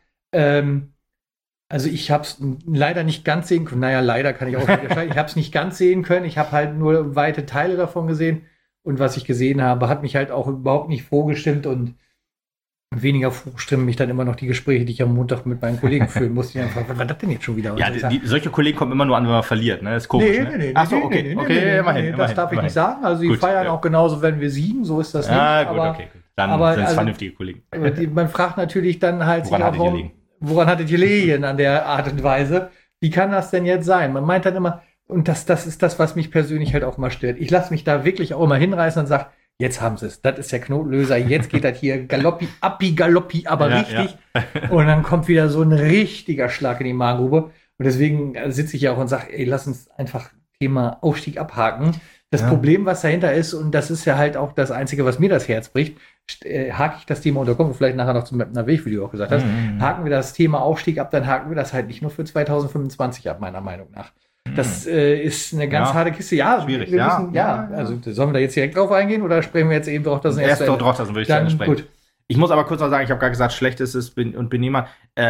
Also ich habe es leider nicht ganz sehen können. Naja, leider kann ich auch nicht entscheiden. Ich habe es nicht ganz sehen können. Ich habe halt nur weite Teile davon gesehen. Und was ich gesehen habe, hat mich halt auch überhaupt nicht froh gestimmt. Und weniger froh stimmen mich dann immer noch die Gespräche, die ich am Montag mit meinen Kollegen führen musste. Ich einfach, was war das denn jetzt schon wieder? Ja, solche Kollegen kommen immer nur an, wenn man verliert. Ne? Das ist komisch. Nee. Achso, okay. Immerhin. Das darf ich nicht sagen. Also die feiern auch genauso, wenn wir siegen. So ist das nicht. Gut, okay. Dann sind es vernünftige Kollegen. Man fragt natürlich dann halt, woran hat es gelegen? An der Art und Weise. Wie kann das denn jetzt sein? Man meint dann immer, und das ist das, was mich persönlich halt auch mal stört. Ich lasse mich da wirklich auch immer hinreißen und sage, jetzt haben sie es. Das ist der Knotenlöser. Jetzt geht das hier galoppi, aber richtig. Ja. Und dann kommt wieder so ein richtiger Schlag in die Magengrube. Und deswegen sitze ich ja auch und sage, ey, lass uns einfach Thema Aufstieg abhaken. Das Problem, was dahinter ist, und das ist ja halt auch das Einzige, was mir das Herz bricht, hake ich das Thema, und da kommen wir vielleicht nachher noch zum Mapner Weg, wie du auch gesagt hast, haken wir das Thema Aufstieg ab, dann haken wir das halt nicht nur für 2025 ab, meiner Meinung nach. Das ist eine ganz harte Kiste. Ja, schwierig. Also sollen wir da jetzt direkt drauf eingehen oder sprechen wir jetzt eben Drochtersen erst Drochtersen würde ich dann sprechen. Gut. Ich muss aber kurz noch sagen, ich habe gerade gesagt, schlecht ist es und Benehmer.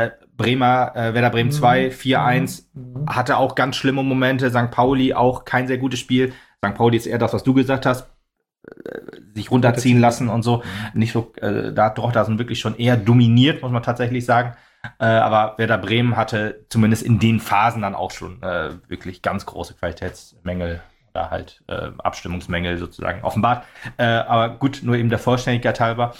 Werder Bremen 2, 4-1, hatte auch ganz schlimme Momente. St. Pauli auch kein sehr gutes Spiel. St. Pauli ist eher das, was du gesagt hast. sich runterziehen lassen und so. Nicht so, da hat Drochtersen wirklich schon eher dominiert, muss man tatsächlich sagen. Aber Werder Bremen hatte zumindest in den Phasen dann auch schon wirklich ganz große Qualitätsmängel oder halt Abstimmungsmängel sozusagen offenbart. Aber gut, nur eben der Vollständigkeit halber.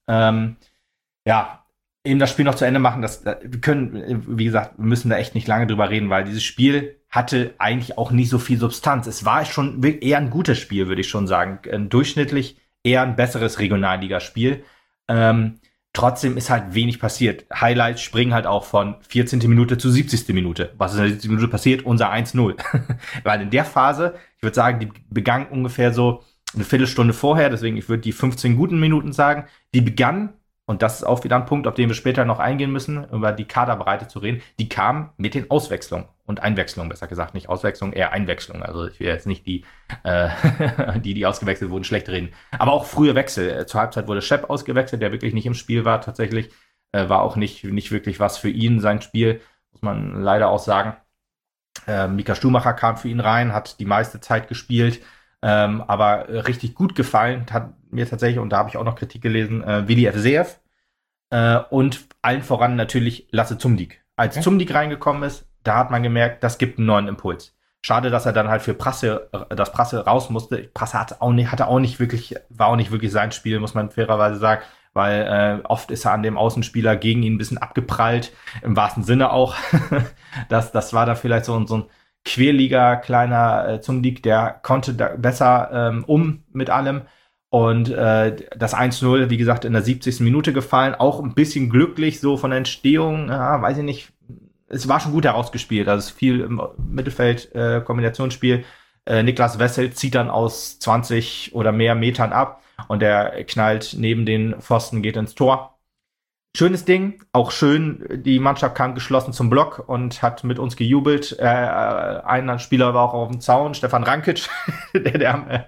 Ja, eben das Spiel noch zu Ende machen, wir können, wie gesagt, wir müssen da echt nicht lange drüber reden, weil dieses Spiel hatte eigentlich auch nicht so viel Substanz. Es war schon eher ein gutes Spiel, würde ich schon sagen. Durchschnittlich eher ein besseres Regionalligaspiel. Trotzdem ist halt wenig passiert. Highlights springen halt auch von 14. Minute zu 70. Minute. Was ist in der 70. Minute passiert? Unser 1-0. Weil in der Phase, ich würde sagen, die begann ungefähr so eine Viertelstunde vorher, deswegen ich würde die 15 guten Minuten sagen, die begann, und das ist auch wieder ein Punkt, auf den wir später noch eingehen müssen, über die Kaderbreite zu reden, die kam mit den Auswechslungen und Einwechslungen, besser gesagt, nicht Auswechslung, eher Einwechslung. Also ich will jetzt nicht die ausgewechselt wurden, schlecht reden. Aber auch frühe Wechsel. Zur Halbzeit wurde Schepp ausgewechselt, der wirklich nicht im Spiel war tatsächlich. War auch nicht wirklich was für ihn, sein Spiel, muss man leider auch sagen. Mika Stumacher kam für ihn rein, hat die meiste Zeit gespielt. Aber richtig gut gefallen hat mir tatsächlich, und da habe ich auch noch Kritik gelesen, Willi Evseev und allen voran natürlich Lasse Zumdik. Als Zumdik reingekommen ist, da hat man gemerkt, das gibt einen neuen Impuls. Schade, dass er dann halt für Prasse raus musste. Prasse war auch nicht wirklich sein Spiel, muss man fairerweise sagen, weil oft ist er an dem Außenspieler gegen ihn ein bisschen abgeprallt, im wahrsten Sinne auch. Das war da vielleicht so ein Querliga kleiner Zumdik, der konnte da besser mit allem. Und das 1-0, wie gesagt, in der 70. Minute gefallen. Auch ein bisschen glücklich so von der Entstehung. Ja, weiß ich nicht. Es war schon gut herausgespielt. Also es ist viel im Mittelfeld Kombinationsspiel. Niklas Wessel zieht dann aus 20 oder mehr Metern ab. Und der knallt neben den Pfosten, geht ins Tor. Schönes Ding, auch schön, die Mannschaft kam geschlossen zum Block und hat mit uns gejubelt. Ein Spieler war auch auf dem Zaun, Stefan Rankic, der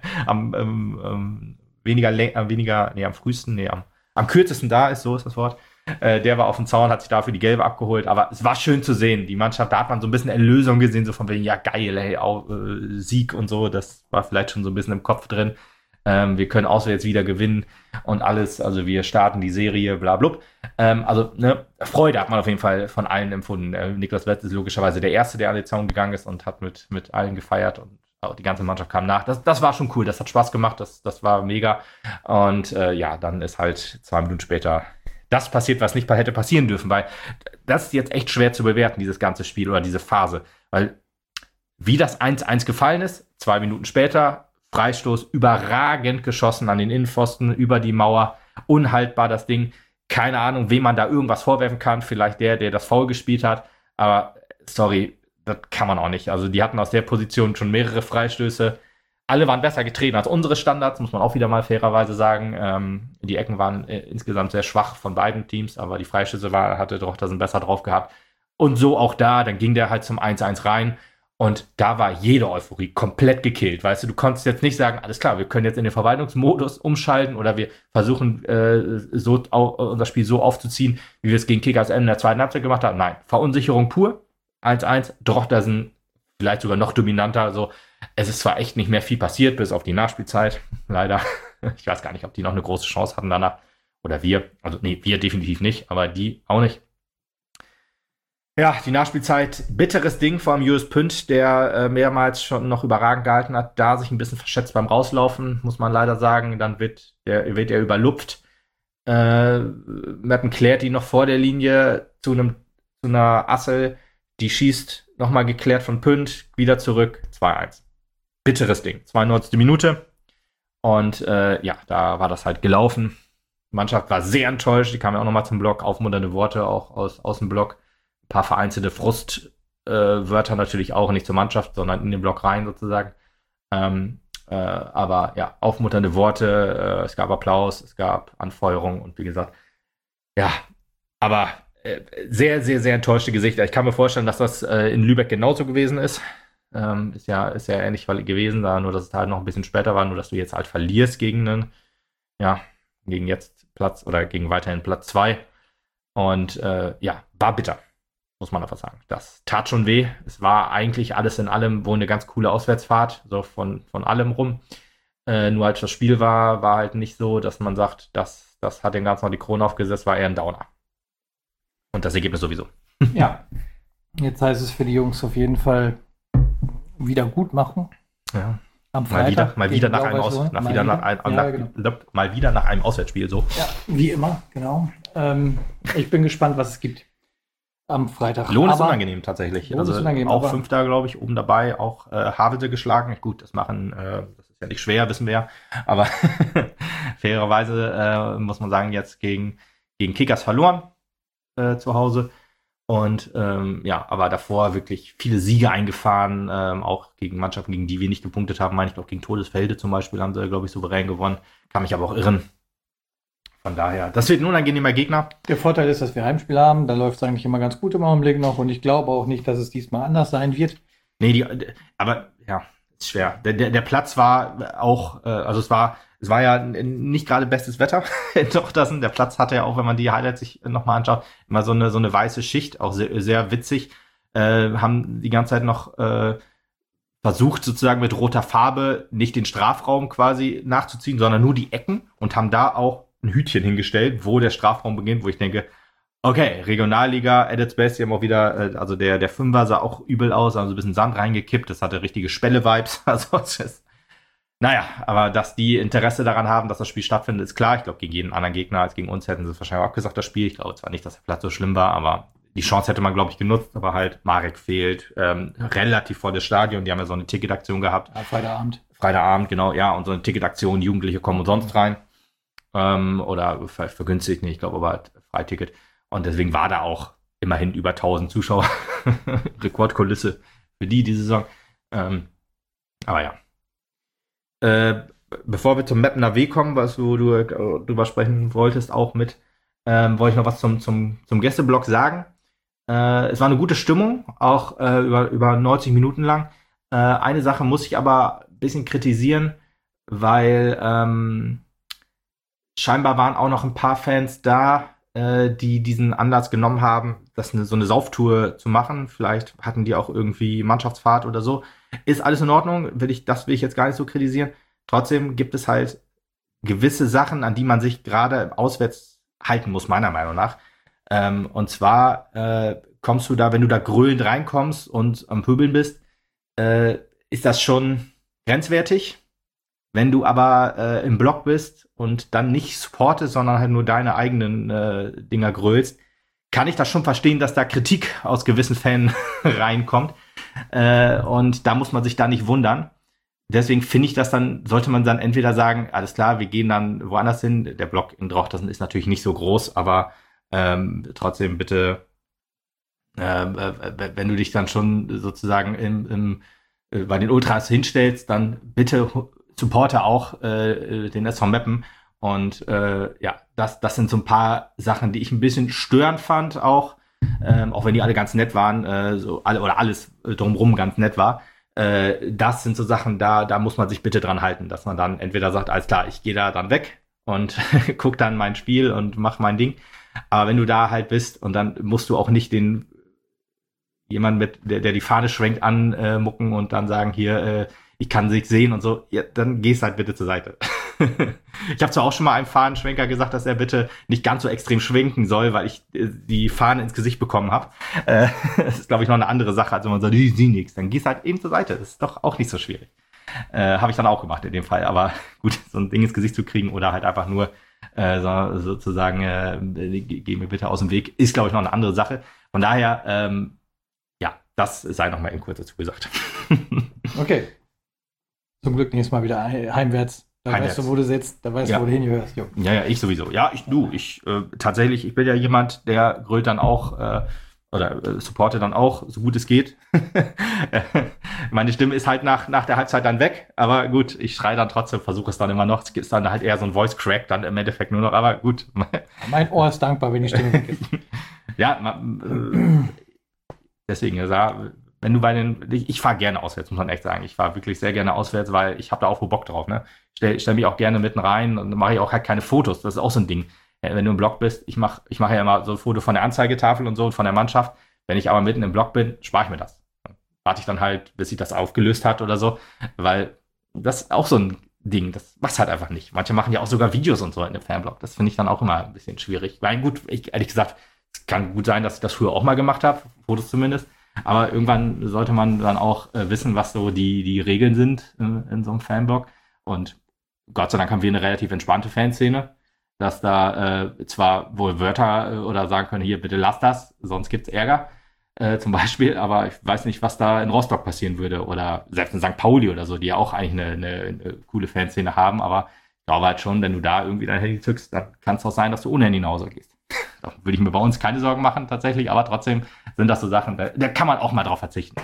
am kürzesten da ist, so ist das Wort. Der war auf dem Zaun, hat sich dafür die Gelbe abgeholt, aber es war schön zu sehen. Die Mannschaft, da hat man so ein bisschen Erlösung gesehen, so von wegen, ja geil, hey, Sieg und so, das war vielleicht schon so ein bisschen im Kopf drin. Wir können auch so jetzt wieder gewinnen und alles, also wir starten die Serie, bla blub. Also Freude hat man auf jeden Fall von allen empfunden. Niklas Wetz ist logischerweise der Erste, der an den Zaun gegangen ist und hat mit allen gefeiert und auch die ganze Mannschaft kam nach. Das war schon cool, das hat Spaß gemacht, das war mega. Und dann ist halt 2 Minuten später das passiert, was nicht hätte passieren dürfen, weil das ist jetzt echt schwer zu bewerten, dieses ganze Spiel oder diese Phase. Weil wie das 1-1 gefallen ist, 2 Minuten später, Freistoß, überragend geschossen an den Innenpfosten, über die Mauer, unhaltbar das Ding. Keine Ahnung, wem man da irgendwas vorwerfen kann. Vielleicht der das Foul gespielt hat. Aber sorry, das kann man auch nicht. Also die hatten aus der Position schon mehrere Freistöße. Alle waren besser getreten als unsere Standards, muss man auch wieder mal fairerweise sagen. Die Ecken waren insgesamt sehr schwach von beiden Teams, aber die Freistöße hatte Drochtersen besser drauf gehabt. Und so auch da, dann ging der halt zum 1-1 rein. Und da war jede Euphorie komplett gekillt. Weißt du, du konntest jetzt nicht sagen, alles klar, wir können jetzt in den Verwaltungsmodus umschalten oder wir versuchen, unser Spiel so aufzuziehen, wie wir es gegen Kickers in der zweiten Halbzeit gemacht haben. Nein, Verunsicherung pur. 1-1, Drochtersen vielleicht sogar noch dominanter. Also es ist zwar echt nicht mehr viel passiert, bis auf die Nachspielzeit, leider. Ich weiß gar nicht, ob die noch eine große Chance hatten danach. Oder wir. Also nee, wir definitiv nicht, aber die auch nicht. Ja, die Nachspielzeit, bitteres Ding, vor allem Julius Pünd, der mehrmals schon noch überragend gehalten hat, da sich ein bisschen verschätzt beim Rauslaufen, muss man leider sagen. Dann wird er überlupft. Meppen klärt ihn noch vor der Linie zu einer Assel, die schießt, nochmal geklärt von Pünd, wieder zurück, 2-1. Bitteres Ding, 92. Minute. Und da war das halt gelaufen. Die Mannschaft war sehr enttäuscht, die kam ja auch nochmal zum Block, aufmunternde Worte auch aus dem Block. Ein paar vereinzelte Frustwörter natürlich auch, nicht zur Mannschaft, sondern in den Block rein sozusagen. Aber ja, aufmunternde Worte, es gab Applaus, es gab Anfeuerung und wie gesagt, ja, aber sehr, sehr, sehr enttäuschte Gesichter. Ich kann mir vorstellen, dass das in Lübeck genauso gewesen ist. Ist ja ähnlich gewesen, da nur, dass es halt noch ein bisschen später war, nur dass du jetzt halt verlierst gegen jetzt Platz oder gegen weiterhin Platz 2. Und war bitter. Muss man einfach sagen. Das tat schon weh. Es war eigentlich alles in allem wohl eine ganz coole Auswärtsfahrt, so von allem rum. Nur als das Spiel war halt nicht so, dass man sagt, das hat dem Ganzen noch die Krone aufgesetzt, war eher ein Downer. Und das Ergebnis sowieso. Ja. Jetzt heißt es für die Jungs auf jeden Fall wieder gut machen. Ja. Am Freitag. Mal wieder nach einem Auswärtsspiel so. Ja, wie immer, genau. Ich bin gespannt, was es gibt am Freitag. Lohn ist unangenehm tatsächlich. Lohn ist unangenehm, auch Fünfter, glaube ich, oben dabei, auch Havelse geschlagen. Gut, das ist ja nicht schwer, wissen wir ja. Aber fairerweise muss man sagen, jetzt gegen Kickers verloren zu Hause. Und aber davor wirklich viele Siege eingefahren, auch gegen Mannschaften, gegen die wir nicht gepunktet haben. Meine ich doch, gegen Todesfelde zum Beispiel haben sie, glaube ich, souverän gewonnen. Kann mich aber auch irren. Von daher, das wird ein unangenehmer Gegner. Der Vorteil ist, dass wir Heimspiel haben. Da läuft es eigentlich immer ganz gut im Augenblick noch. Und ich glaube auch nicht, dass es diesmal anders sein wird. Nee, aber ja, ist schwer. Der Platz war auch, es war ja nicht gerade bestes Wetter in Dochtersen. Der Platz hatte ja auch, wenn man die Highlights sich nochmal anschaut, immer so eine weiße Schicht, auch sehr, sehr witzig. Haben die ganze Zeit noch versucht, sozusagen mit roter Farbe nicht den Strafraum quasi nachzuziehen, sondern nur die Ecken und haben da auch ein Hütchen hingestellt, wo der Strafraum beginnt, wo ich denke, okay, Regionalliga, Added Space, die haben auch wieder, also der Fünfer sah auch übel aus, also ein bisschen Sand reingekippt, das hatte richtige Spelle-Vibes, also naja, aber dass die Interesse daran haben, dass das Spiel stattfindet, ist klar. Ich glaube, gegen jeden anderen Gegner als gegen uns hätten sie es wahrscheinlich auch abgesagt, das Spiel. Ich glaube zwar nicht, dass der Platz so schlimm war, aber die Chance hätte man, glaube ich, genutzt. Aber halt, Marek fehlt, relativ vor das Stadion. Die haben ja so eine Ticketaktion gehabt. Ja, Freitagabend, genau, ja. Und so eine Ticketaktion, Jugendliche kommen umsonst rein. Oder vergünstigt, nicht, ich glaube, aber halt Freiticket. Und deswegen war da auch immerhin über 1000 Zuschauer. Rekordkulisse für die Saison. Aber ja. Bevor wir zum Mappener Weg kommen, was du drüber sprechen wolltest, auch mit, wollte ich noch was zum Gästeblock sagen. Es war eine gute Stimmung, auch über 90 Minuten lang. Eine Sache muss ich aber ein bisschen kritisieren, weil scheinbar waren auch noch ein paar Fans da, die diesen Anlass genommen haben, so eine Sauftour zu machen. Vielleicht hatten die auch irgendwie Mannschaftsfahrt oder so. Ist alles in Ordnung, das will ich jetzt gar nicht so kritisieren. Trotzdem gibt es halt gewisse Sachen, an die man sich gerade auswärts halten muss, meiner Meinung nach. Und zwar kommst du da, wenn du da grölend reinkommst und am Pöbeln bist, ist das schon grenzwertig. Wenn du aber im Block bist und dann nicht supportest, sondern halt nur deine eigenen Dinger grölst, kann ich das schon verstehen, dass da Kritik aus gewissen Fans reinkommt. Und da muss man sich da nicht wundern. Deswegen finde ich sollte man dann entweder sagen, alles klar, wir gehen dann woanders hin. Der Block in Drochtersen ist natürlich nicht so groß, aber trotzdem bitte, wenn du dich dann schon sozusagen bei den Ultras hinstellst, dann bitte supporte auch den SV Meppen. Und das sind so ein paar Sachen, die ich ein bisschen störend fand, auch wenn die alle ganz nett waren, alles drumherum ganz nett war. Das sind so Sachen, da muss man sich bitte dran halten, dass man dann entweder sagt, alles klar, ich gehe da dann weg und guck dann mein Spiel und mach mein Ding. Aber wenn du da halt bist und dann musst du auch nicht jemand der die Fahne schwenkt anmucken und dann sagen, hier, ich kann sich sehen und so, ja, dann gehst halt bitte zur Seite. Ich habe zwar auch schon mal einem Fahnenschwenker gesagt, dass er bitte nicht ganz so extrem schwenken soll, weil ich die Fahne ins Gesicht bekommen habe. Das ist, glaube ich, noch eine andere Sache, als wenn man sagt, ich sehe nichts. Dann gehst halt eben zur Seite. Das ist doch auch nicht so schwierig. Habe ich dann auch gemacht in dem Fall. Aber gut, so ein Ding ins Gesicht zu kriegen oder halt einfach nur sozusagen, geh mir bitte aus dem Weg, ist, glaube ich, noch eine andere Sache. Von daher, das sei noch mal eben kurz dazu gesagt. Okay. Zum Glück nächstes Mal wieder heimwärts. Da weißt du, wo du sitzt, da weißt du, wo du hingehörst. Jo. Ja, ich sowieso. Ja, tatsächlich, ich bin ja jemand, der grölt dann auch, supporte dann auch, so gut es geht. Meine Stimme ist halt nach der Halbzeit dann weg, aber gut, ich schreie dann trotzdem, versuche es dann immer noch. Es gibt dann halt eher so ein Voice-Crack dann im Endeffekt nur noch, aber gut. Mein Ohr ist dankbar, wenn die Stimme weg ist. Ja, deswegen, wenn du ich fahre gerne auswärts, muss man echt sagen. Ich fahre wirklich sehr gerne auswärts, weil ich habe da auch Bock drauf, ne? Ich stell mich auch gerne mitten rein und mache ich auch halt keine Fotos. Das ist auch so ein Ding. Wenn du im Block bist, ich mache ja immer so ein Foto von der Anzeigetafel und so und von der Mannschaft. Wenn ich aber mitten im Block bin, spare ich mir das. Warte ich dann halt, bis sich das aufgelöst hat oder so, weil das ist auch so ein Ding. Das machst halt einfach nicht. Manche machen ja auch sogar Videos und so in dem Fanblog. Das finde ich dann auch immer ein bisschen schwierig. Weil gut, ehrlich gesagt, es kann gut sein, dass ich das früher auch mal gemacht habe, Fotos zumindest. Aber irgendwann sollte man dann auch wissen, was so die Regeln sind in so einem Fanblog. Und Gott sei Dank haben wir eine relativ entspannte Fanszene, dass da zwar wohl Wörter oder sagen können, hier, bitte lass das, sonst gibt's Ärger. Zum Beispiel, aber ich weiß nicht, was da in Rostock passieren würde oder selbst in St. Pauli oder so, die ja auch eigentlich eine coole Fanszene haben, aber ich glaube halt schon, wenn du da irgendwie dein Handy zückst, dann kann es auch sein, dass du ohne Handy nach Hause gehst. Da würde ich mir bei uns keine Sorgen machen tatsächlich, aber trotzdem sind das so Sachen, da kann man auch mal drauf verzichten.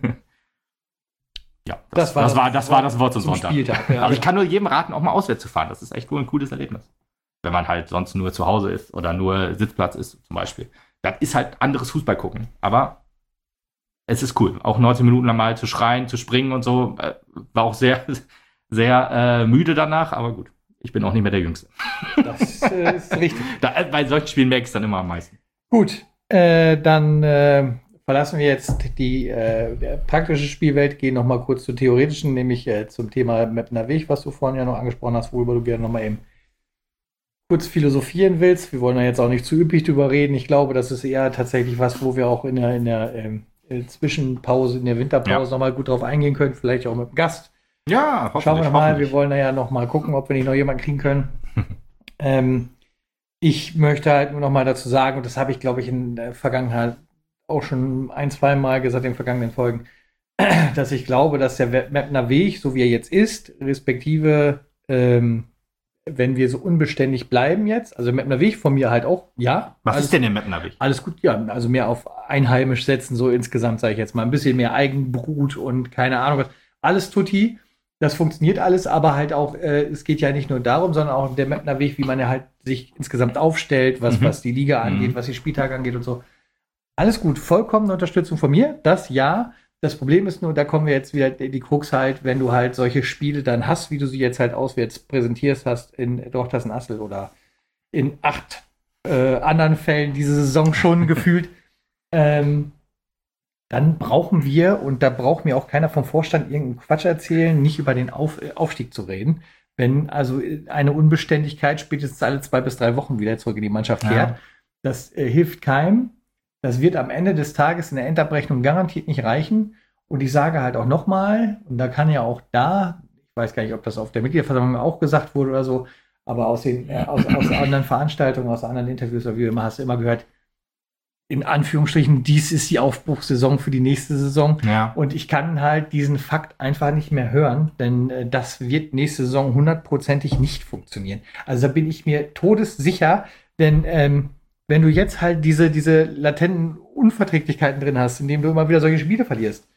Ja, das war das Wort zum Sonntag. Spieltag, aber ich kann nur jedem raten, auch mal auswärts zu fahren. Das ist echt wohl ein cooles Erlebnis. Wenn man halt sonst nur zu Hause ist oder nur Sitzplatz ist zum Beispiel. Das ist halt anderes Fußball gucken. Aber es ist cool. Auch 19 Minuten lang mal zu schreien, zu springen und so. War auch sehr, sehr müde danach. Aber gut, ich bin auch nicht mehr der Jüngste. Das ist richtig. Bei solchen Spielen merke ich es dann immer am meisten. Gut, dann verlassen wir jetzt die praktische Spielwelt, gehen nochmal kurz zur theoretischen, nämlich zum Thema Mapner Weg, was du vorhin ja noch angesprochen hast, worüber du gerne nochmal eben kurz philosophieren willst. Wir wollen da jetzt auch nicht zu üppig drüber reden. Ich glaube, das ist eher tatsächlich was, wo wir auch in der Zwischenpause, in der Winterpause nochmal gut drauf eingehen können. Vielleicht auch mit dem Gast. Ja, hoffentlich. Schauen wir mal. Wir wollen da ja nochmal gucken, ob wir nicht noch jemanden kriegen können. Ich möchte halt nur nochmal dazu sagen, und das habe ich, glaube ich, in der Vergangenheit auch schon 1-2 Mal gesagt in den vergangenen Folgen, dass ich glaube, dass der Mapner Weg, so wie er jetzt ist, respektive wenn wir so unbeständig bleiben jetzt, also Mapner Weg von mir halt auch, ja. Was ist denn der Mapner Weg? Alles gut, ja, also mehr auf einheimisch setzen, so insgesamt, sage ich jetzt mal, ein bisschen mehr Eigenbrut und keine Ahnung was, alles tutti, das funktioniert alles, aber halt auch, es geht ja nicht nur darum, sondern auch der Mapner Weg, wie man ja halt sich insgesamt aufstellt, was die Liga angeht, was die Spieltage angeht und so. Alles gut, vollkommene Unterstützung von mir, das ja. Das Problem ist nur, da kommen wir jetzt wieder die Krux halt, wenn du halt solche Spiele dann hast, wie du sie jetzt halt auswärts präsentierst hast in Dorthassen-Assel oder in 8 anderen Fällen diese Saison schon gefühlt, dann brauchen wir, und da braucht mir auch keiner vom Vorstand irgendeinen Quatsch erzählen, nicht über den Aufstieg zu reden. Wenn also eine Unbeständigkeit spätestens alle 2 bis 3 Wochen wieder zurück in die Mannschaft kehrt, das hilft keinem. Das wird am Ende des Tages in der Endabrechnung garantiert nicht reichen. Und ich sage halt auch nochmal, und da kann ja auch ich weiß gar nicht, ob das auf der Mitgliederversammlung auch gesagt wurde oder so, aber aus anderen Veranstaltungen, aus anderen Interviews oder wie immer, hast du immer gehört, in Anführungsstrichen, dies ist die Aufbruchssaison für die nächste Saison. Ja. Und ich kann halt diesen Fakt einfach nicht mehr hören, denn das wird nächste Saison 100%ig nicht funktionieren. Also da bin ich mir todessicher, denn wenn du jetzt halt diese latenten Unverträglichkeiten drin hast, indem du immer wieder solche Spiele verlierst,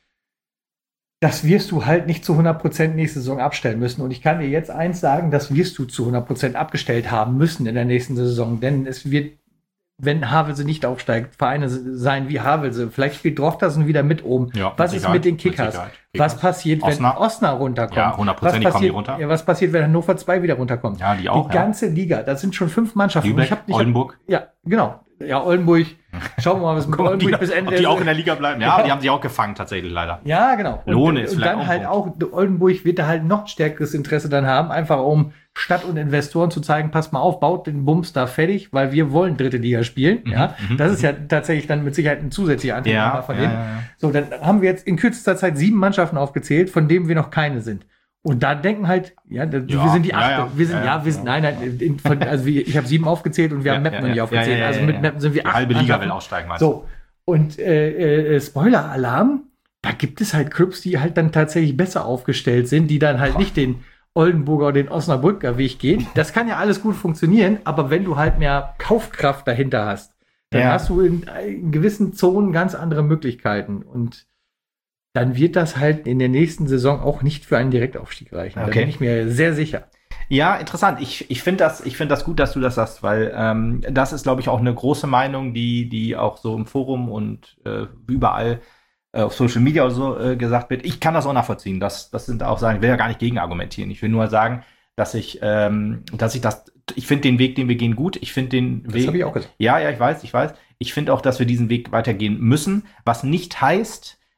das wirst du halt nicht zu 100% nächste Saison abstellen müssen. Und ich kann dir jetzt eins sagen, das wirst du zu 100% abgestellt haben müssen in der nächsten Saison. Denn es wird, wenn Havelse nicht aufsteigt, Vereine sein wie Havelse. Vielleicht spielt Drochtersen wieder mit oben. Ja, was ist mit den Kickers? Was passiert, wenn Osnabrück runterkommt? Ja, 100% kommen die runter. Ja, was passiert, wenn Hannover 2 wieder runterkommt? Ja, die auch. Die ganze Liga, das sind schon 5 Mannschaften. Lübeck, Oldenburg. Ja, genau. Ja, Oldenburg. Schauen wir mal, was mit Oldenburg bis Ende. Ob die auch in der Liga bleiben? Ja, die haben sich auch gefangen, tatsächlich leider. Ja, genau. Lohne ist vielleicht dann halt auch, Oldenburg wird da halt noch stärkeres Interesse dann haben, einfach um Stadt und Investoren zu zeigen, passt mal auf, baut den Bums da fertig, weil wir wollen 3. Liga spielen. Ja, das ist ja tatsächlich dann mit Sicherheit ein zusätzlicher Anteil von denen. Ja. So, dann haben wir jetzt in kürzester Zeit 7 Mannschaften aufgezählt, von denen wir noch keine sind. Und da denken halt, wir sind die 8. Ich habe 7 aufgezählt und wir haben Meppen noch nicht aufgezählt. Also mit Meppen sind wir 8. Die halbe Liga will aussteigen, meinst du? So, und Spoiler-Alarm, da gibt es halt Clubs, die halt dann tatsächlich besser aufgestellt sind, die dann halt nicht den Oldenburger oder den Osnabrücker Weg gehen. Das kann ja alles gut funktionieren, aber wenn du halt mehr Kaufkraft dahinter hast, dann hast du in gewissen Zonen ganz andere Möglichkeiten. Und dann wird das halt in der nächsten Saison auch nicht für einen Direktaufstieg reichen. Okay. Da bin ich mir sehr sicher. Ja, interessant. Ich finde das gut, dass du das sagst, weil das ist, glaube ich, auch eine große Meinung, die auch so im Forum und überall auf Social Media oder so gesagt wird. Ich kann das auch nachvollziehen. Das sind auch Sachen, ich will ja gar nicht gegen argumentieren. Ich will nur sagen, dass ich finde den Weg, den wir gehen, gut. Ich finde den Weg. Das habe ich auch gesagt. Ja, ich weiß. Ich finde auch, dass wir diesen Weg weitergehen müssen, was nicht heißt,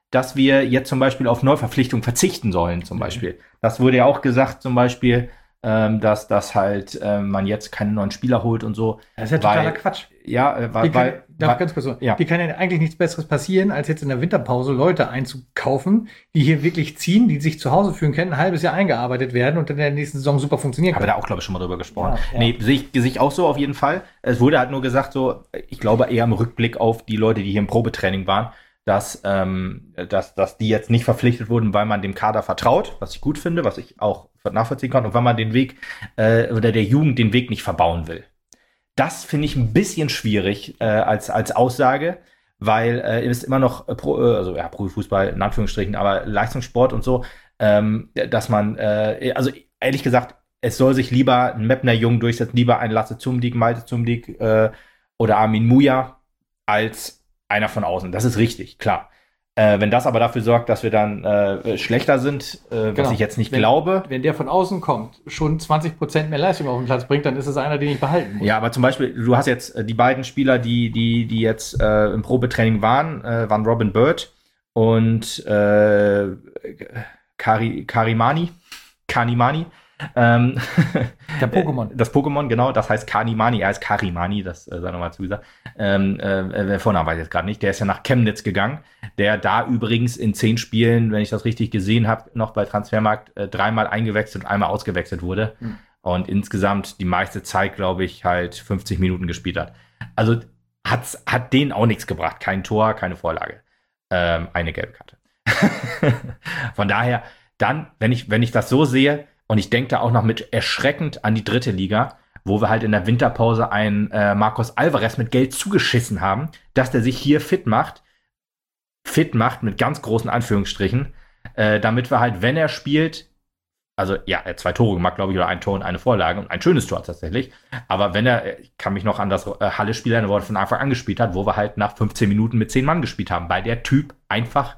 dass wir jetzt zum Beispiel auf Neuverpflichtung verzichten sollen, zum Beispiel. Das wurde ja auch gesagt, zum Beispiel, dass halt man jetzt keine neuen Spieler holt und so. Das ist ja totaler Quatsch. Ja, ganz kurz so. Ja. Hier kann ja eigentlich nichts Besseres passieren, als jetzt in der Winterpause Leute einzukaufen, die hier wirklich ziehen, die sich zu Hause fühlen können, ein halbes Jahr eingearbeitet werden und dann in der nächsten Saison super funktionieren können. Aber da auch, glaube ich, schon mal drüber gesprochen. Ja. Nee, sehe ich auch so auf jeden Fall. Es wurde halt nur gesagt, so, ich glaube eher im Rückblick auf die Leute, die hier im Probetraining waren, dass die jetzt nicht verpflichtet wurden, weil man dem Kader vertraut, was ich gut finde, was ich auch nachvollziehen kann, und weil man den Weg oder der Jugend den Weg nicht verbauen will. Das finde ich ein bisschen schwierig als Aussage, weil ist immer noch Profifußball in Anführungsstrichen, aber Leistungssport und so, dass man, also ehrlich gesagt, es soll sich lieber ein Mepner Jung durchsetzen, lieber ein Lasse Zumdiek, Malte Zumdiek oder Armin Muja als einer von außen. Das ist richtig, klar. Wenn das aber dafür sorgt, dass wir dann schlechter sind, was ich jetzt nicht glaube. Wenn der von außen kommt, schon 20% mehr Leistung auf den Platz bringt, dann ist es einer, den ich behalten muss. Ja, aber zum Beispiel, du hast jetzt die beiden Spieler, die jetzt im Probetraining waren Robin Bird und Kanimani. Der Pokémon. Das Pokémon, genau, das heißt Kanimani, er heißt Karimani, das sei nochmal zugesagt. Vornamen weiß ich jetzt gerade nicht, der ist ja nach Chemnitz gegangen, der da übrigens in 10 Spielen, wenn ich das richtig gesehen habe, noch bei Transfermarkt 3-mal eingewechselt und einmal ausgewechselt wurde. Und insgesamt die meiste Zeit, glaube ich, halt 50 Minuten gespielt hat. Also hat denen auch nichts gebracht, kein Tor, keine Vorlage. Eine gelbe Karte. Von daher, dann, wenn ich das so sehe, und ich denke da auch noch mit erschreckend an die 3. Liga, wo wir halt in der Winterpause einen Marcos Alvarez mit Geld zugeschissen haben, dass der sich hier fit macht mit ganz großen Anführungsstrichen, damit wir halt, wenn er spielt, also ja, er hat 2 Tore gemacht, glaube ich, oder ein Tor und eine Vorlage und ein schönes Tor tatsächlich, aber ich kann mich noch an das Halle-Spiel erinnern, wo er von Anfang an gespielt hat, wo wir halt nach 15 Minuten mit 10 Mann gespielt haben, weil der Typ einfach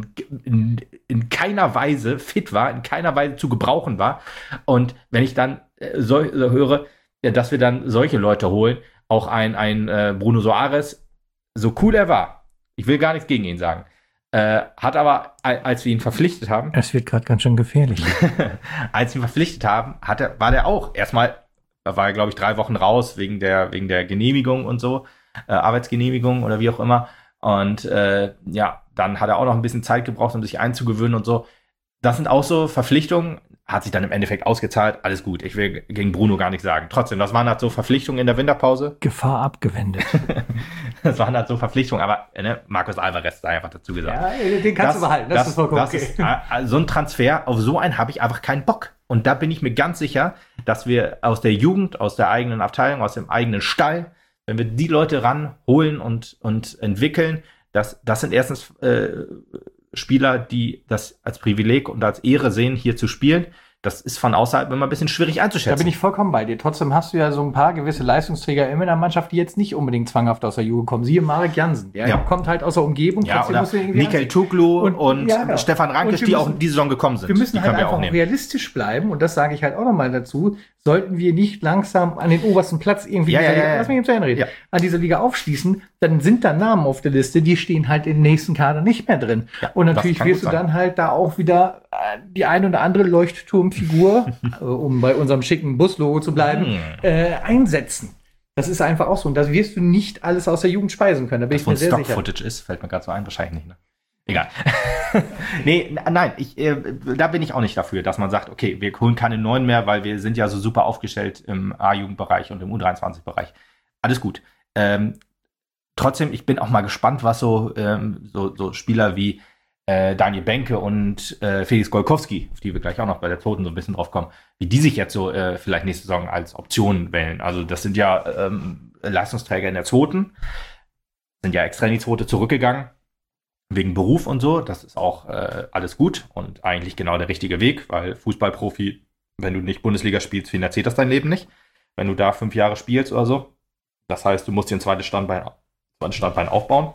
in keiner Weise fit war, in keiner Weise zu gebrauchen war. Und wenn ich dann höre, dass wir dann solche Leute holen, auch ein Bruno Soares, so cool er war, ich will gar nichts gegen ihn sagen, hat aber, als wir ihn verpflichtet haben... Es wird gerade ganz schön gefährlich. Als wir ihn verpflichtet haben, war der auch erstmal, war er, glaube ich, 3 Wochen raus wegen der Genehmigung und so, Arbeitsgenehmigung oder wie auch immer. Und dann hat er auch noch ein bisschen Zeit gebraucht, um sich einzugewöhnen und so. Das sind auch so Verpflichtungen, hat sich dann im Endeffekt ausgezahlt, alles gut. Ich will gegen Bruno gar nichts sagen. Trotzdem, das waren halt so Verpflichtungen in der Winterpause. Gefahr abgewendet. Das waren halt so Verpflichtungen, aber Marcos Alvarez da einfach dazu gesagt. Ja, den kannst du behalten, das ist vollkommen okay. Ist, so ein Transfer, auf so einen habe ich einfach keinen Bock. Und da bin ich mir ganz sicher, dass wir aus der Jugend, aus der eigenen Abteilung, aus dem eigenen Stall, wenn wir die Leute ranholen und entwickeln, das sind erstens Spieler, die das als Privileg und als Ehre sehen, hier zu spielen. Das ist von außerhalb immer ein bisschen schwierig einzuschätzen. Da bin ich vollkommen bei dir. Trotzdem hast du ja so ein paar gewisse Leistungsträger in der Mannschaft, die jetzt nicht unbedingt zwanghaft aus der Jugend kommen. Siehe Marek Jansen, der kommt halt aus der Umgebung. Ja, oder Mikel Tuklu und Stefan Rankisch, die auch in die Saison gekommen sind. Wir müssen halt einfach realistisch bleiben, und das sage ich halt auch nochmal dazu, sollten wir nicht langsam an den obersten Platz irgendwie lass mich eben zu Ende reden, an dieser Liga aufschließen, dann sind da Namen auf der Liste, die stehen halt im nächsten Kader nicht mehr drin. Ja, und natürlich wirst du dann halt da auch wieder die ein oder andere Leuchtturmfigur, um bei unserem schicken Buslogo zu bleiben, einsetzen. Das ist einfach auch so. Und das wirst du nicht alles aus der Jugend speisen können. Da bin ich mir sehr sicher. Stock-Footage ist, fällt mir gerade so ein, wahrscheinlich nicht, ne? Egal. Nein, da bin ich auch nicht dafür, dass man sagt, okay, wir holen keine neuen mehr, weil wir sind ja so super aufgestellt im A-Jugendbereich und im U23-Bereich. Alles gut. Trotzdem, ich bin auch mal gespannt, was so Spieler wie Daniel Benke und Felix Golkowski, auf die wir gleich auch noch bei der Toten so ein bisschen drauf kommen, wie die sich jetzt so vielleicht nächste Saison als Option wählen. Also das sind ja Leistungsträger in der Zweiten, sind ja extra in die Zweite zurückgegangen, wegen Beruf und so. Das ist auch alles gut und eigentlich genau der richtige Weg, weil Fußballprofi, wenn du nicht Bundesliga spielst, finanziert das dein Leben nicht. Wenn du da 5 Jahre spielst oder so. Das heißt, du musst dir ein zweites Standbein aufbauen.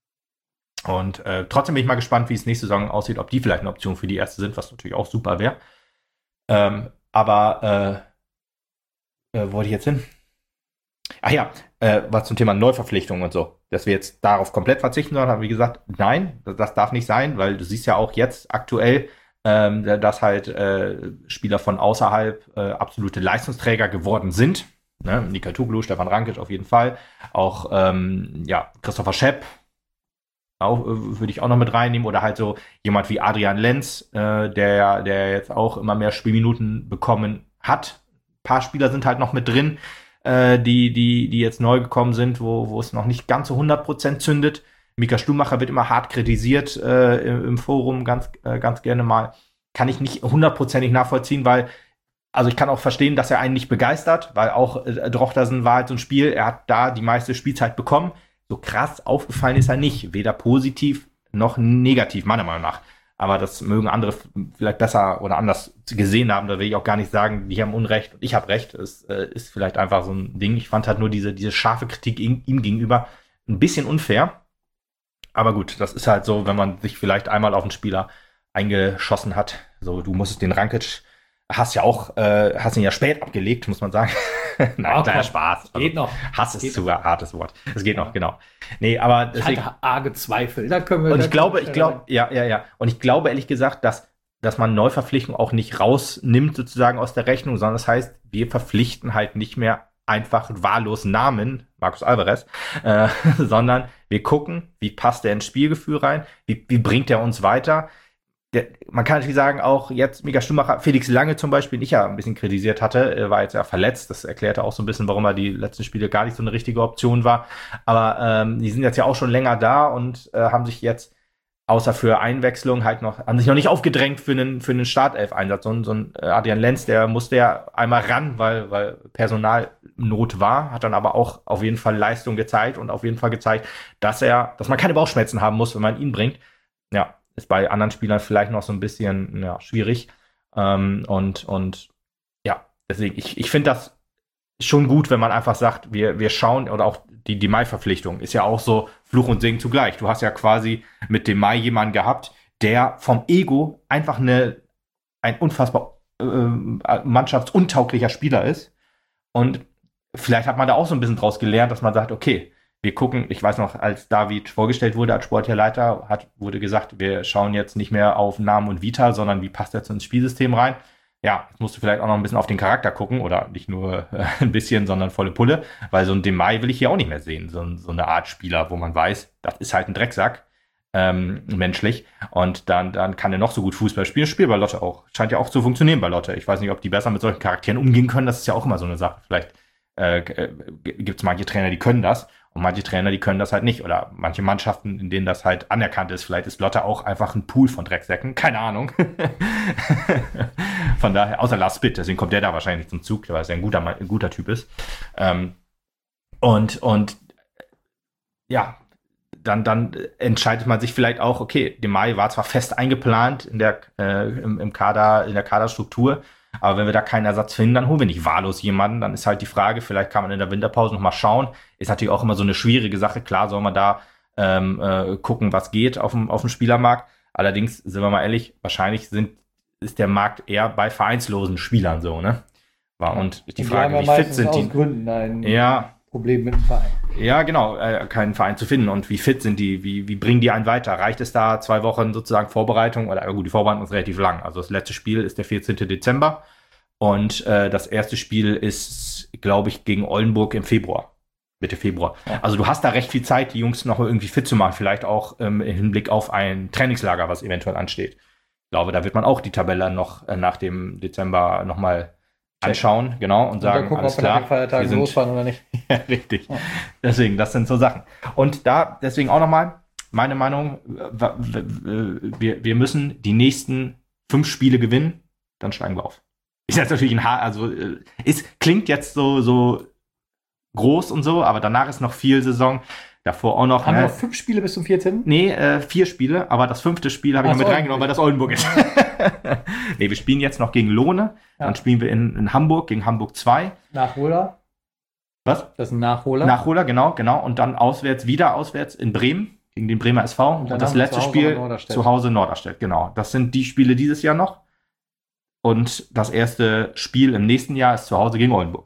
Und trotzdem bin ich mal gespannt, wie es nächste Saison aussieht, ob die vielleicht eine Option für die erste sind, was natürlich auch super wäre. Wo wollte ich jetzt hin? Ach ja, was zum Thema Neuverpflichtungen und so, dass wir jetzt darauf komplett verzichten sollen, haben wir gesagt, nein, das darf nicht sein, weil du siehst ja auch jetzt aktuell, dass halt Spieler von außerhalb absolute Leistungsträger geworden sind. Ne? Nika Tuglu, Stefan Rankic auf jeden Fall. Auch Christopher Schepp würde ich auch noch mit reinnehmen. Oder halt so jemand wie Adrian Lenz, der jetzt auch immer mehr Spielminuten bekommen hat. Ein paar Spieler sind halt noch mit drin, die jetzt neu gekommen sind, wo es noch nicht ganz so 100% zündet. Mika Stumacher wird immer hart kritisiert im Forum, ganz gerne mal. Kann ich nicht 100%ig nachvollziehen, weil, also ich kann auch verstehen, dass er einen nicht begeistert, weil auch Drochtersen war halt so ein Spiel, er hat da die meiste Spielzeit bekommen. So krass aufgefallen ist er nicht, weder positiv noch negativ, meiner Meinung nach. Aber das mögen andere vielleicht besser oder anders gesehen haben, da will ich auch gar nicht sagen, die haben Unrecht und ich habe Recht. Es ist vielleicht einfach so ein Ding. Ich fand halt nur diese scharfe Kritik ihm gegenüber ein bisschen unfair. Aber gut, das ist halt so, wenn man sich vielleicht einmal auf einen Spieler eingeschossen hat. So, du musstest den Rankic, hast ihn ja spät abgelegt, muss man sagen. Nein, kleiner Spaß. Geht noch. Hass ist zu hartes Wort. Es geht noch, genau. Nee, aber deswegen. Ich hatte arge Zweifel. Da können wir. Und ich glaube, Und ich glaube ehrlich gesagt, dass man Neuverpflichtung auch nicht rausnimmt sozusagen aus der Rechnung, sondern das heißt, wir verpflichten halt nicht mehr einfach wahllos Namen, Marcus Alvarez, sondern wir gucken, wie passt der ins Spielgefühl rein, wie bringt er uns weiter. Man kann natürlich sagen, auch jetzt Mika Stumacher, Felix Lange zum Beispiel, den ich ja ein bisschen kritisiert hatte, war jetzt ja verletzt. Das erklärte auch so ein bisschen, warum er die letzten Spiele gar nicht so eine richtige Option war. Aber die sind jetzt ja auch schon länger da und haben sich jetzt außer für Einwechslung haben sich noch nicht aufgedrängt für einen Startelf-Einsatz. So ein Adrian Lenz, der musste ja einmal ran, weil Personalnot war, hat dann aber auch auf jeden Fall Leistung gezeigt und auf jeden Fall gezeigt, dass man keine Bauchschmerzen haben muss, wenn man ihn bringt. Ja, ist bei anderen Spielern vielleicht noch so ein bisschen schwierig. Und ja, deswegen, ich finde das schon gut, wenn man einfach sagt, wir schauen, oder auch die Mai-Verpflichtung ist ja auch so Fluch und Segen zugleich. Du hast ja quasi mit dem Mai jemanden gehabt, der vom Ego einfach ein unfassbar mannschaftsuntauglicher Spieler ist. Und vielleicht hat man da auch so ein bisschen draus gelernt, dass man sagt, okay, wir gucken, ich weiß noch, als David vorgestellt wurde als sportlicher Leiter, wurde gesagt, wir schauen jetzt nicht mehr auf Namen und Vita, sondern wie passt er ins Spielsystem rein. Ja, jetzt musst du vielleicht auch noch ein bisschen auf den Charakter gucken oder nicht nur ein bisschen, sondern volle Pulle, weil so ein Demai will ich hier auch nicht mehr sehen. So eine Art Spieler, wo man weiß, das ist halt ein Drecksack, menschlich, und dann kann er noch so gut Fußball spielen. Spielt bei Lotte auch. Scheint ja auch zu funktionieren bei Lotte. Ich weiß nicht, ob die besser mit solchen Charakteren umgehen können. Das ist ja auch immer so eine Sache. Vielleicht gibt es manche Trainer, die können das. Und manche Trainer, die können das halt nicht. Oder manche Mannschaften, in denen das halt anerkannt ist. Vielleicht ist Lotte auch einfach ein Pool von Drecksäcken. Keine Ahnung. Von daher, außer Lars Spitt, deswegen kommt der da wahrscheinlich zum Zug, weil er ein guter Typ ist. Und ja, dann entscheidet man sich vielleicht auch, okay, Demai war zwar fest eingeplant in der Kader, in der Kaderstruktur, aber wenn wir da keinen Ersatz finden, dann holen wir nicht wahllos jemanden. Dann ist halt die Frage, vielleicht kann man in der Winterpause noch mal schauen. Ist natürlich auch immer so eine schwierige Sache. Klar soll man da gucken, was geht auf dem Spielermarkt. Allerdings, sind wir mal ehrlich, wahrscheinlich ist der Markt eher bei vereinslosen Spielern so, ne? Und die Frage, wie fit sind die? Gründen ja. Problem mit dem Verein. Ja, genau, keinen Verein zu finden. Und wie fit sind die? Wie bringen die einen weiter? Reicht es da 2 Wochen sozusagen Vorbereitung? Oder gut, die Vorbereitung ist relativ lang. Also das letzte Spiel ist der 14. Dezember. Und das erste Spiel ist, glaube ich, gegen Oldenburg im Februar. Mitte Februar. Ja. Also du hast da recht viel Zeit, die Jungs noch irgendwie fit zu machen. Vielleicht auch im Hinblick auf ein Trainingslager, was eventuell ansteht. Ich glaube, da wird man auch die Tabelle noch nach dem Dezember nochmal anschauen, genau, und sagen, gucken, alles klar, wir sind losfahren oder nicht. Ja, richtig. Ja. Deswegen, das sind so Sachen. Und deswegen auch nochmal meine Meinung, wir müssen die nächsten 5 Spiele gewinnen, dann steigen wir auf. Ist jetzt natürlich klingt jetzt so groß und so, aber danach ist noch viel Saison. Davor auch noch. Haben wir noch 5 Spiele bis zum 14.? Nee, 4 Spiele, aber das 5. Spiel habe ich noch mit reingenommen, weil das Oldenburg ist. Nee, wir spielen jetzt noch gegen Lohne, dann spielen wir in Hamburg gegen Hamburg 2. Nachholer. Was? Das ist ein Nachholer. Nachholer, genau. Und dann auswärts in Bremen gegen den Bremer SV. Und das letzte Spiel zu Hause Norderstedt, genau. Das sind die Spiele dieses Jahr noch. Und das erste Spiel im nächsten Jahr ist zu Hause gegen Oldenburg.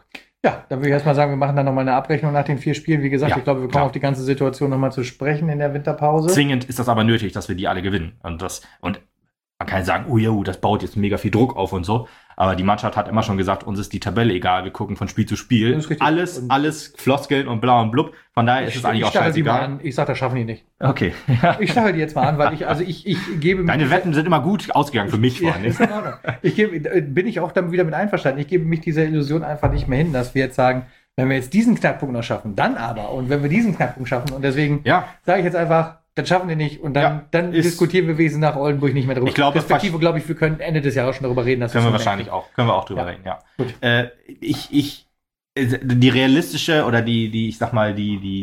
Ja, dann würde ich erstmal sagen, wir machen dann nochmal eine Abrechnung nach den 4 Spielen. Wie gesagt, Ja, ich glaube, wir kommen auf die ganze Situation nochmal zu sprechen in der Winterpause. Zwingend ist das aber nötig, dass wir die alle gewinnen. Und man kann sagen, oh ja, das baut jetzt mega viel Druck auf und so. Aber die Mannschaft hat immer schon gesagt, uns ist die Tabelle egal, wir gucken von Spiel zu Spiel. Alles Floskeln und blau und blub. Von daher ist es eigentlich auch scheißegal. Ich sag, das schaffen die nicht. Okay. Ich stachel die jetzt mal an, weil ich gebe... Deine Wetten sind immer gut ausgegangen für mich. Bin ich auch dann wieder mit einverstanden. Ich gebe mich dieser Illusion einfach nicht mehr hin, dass wir jetzt sagen, wenn wir jetzt diesen Knackpunkt noch schaffen, dann aber. Und wenn wir diesen Knackpunkt schaffen, und deswegen sage ich jetzt einfach, das schaffen wir nicht. Und dann diskutieren wir wesentlich nach Oldenburg nicht mehr drüber. Ich glaube, Perspektive, glaube ich, wir können Ende des Jahres schon darüber reden. Können wir wahrscheinlich auch. Können wir auch drüber reden, ja. Gut. Die realistische oder ich sag mal,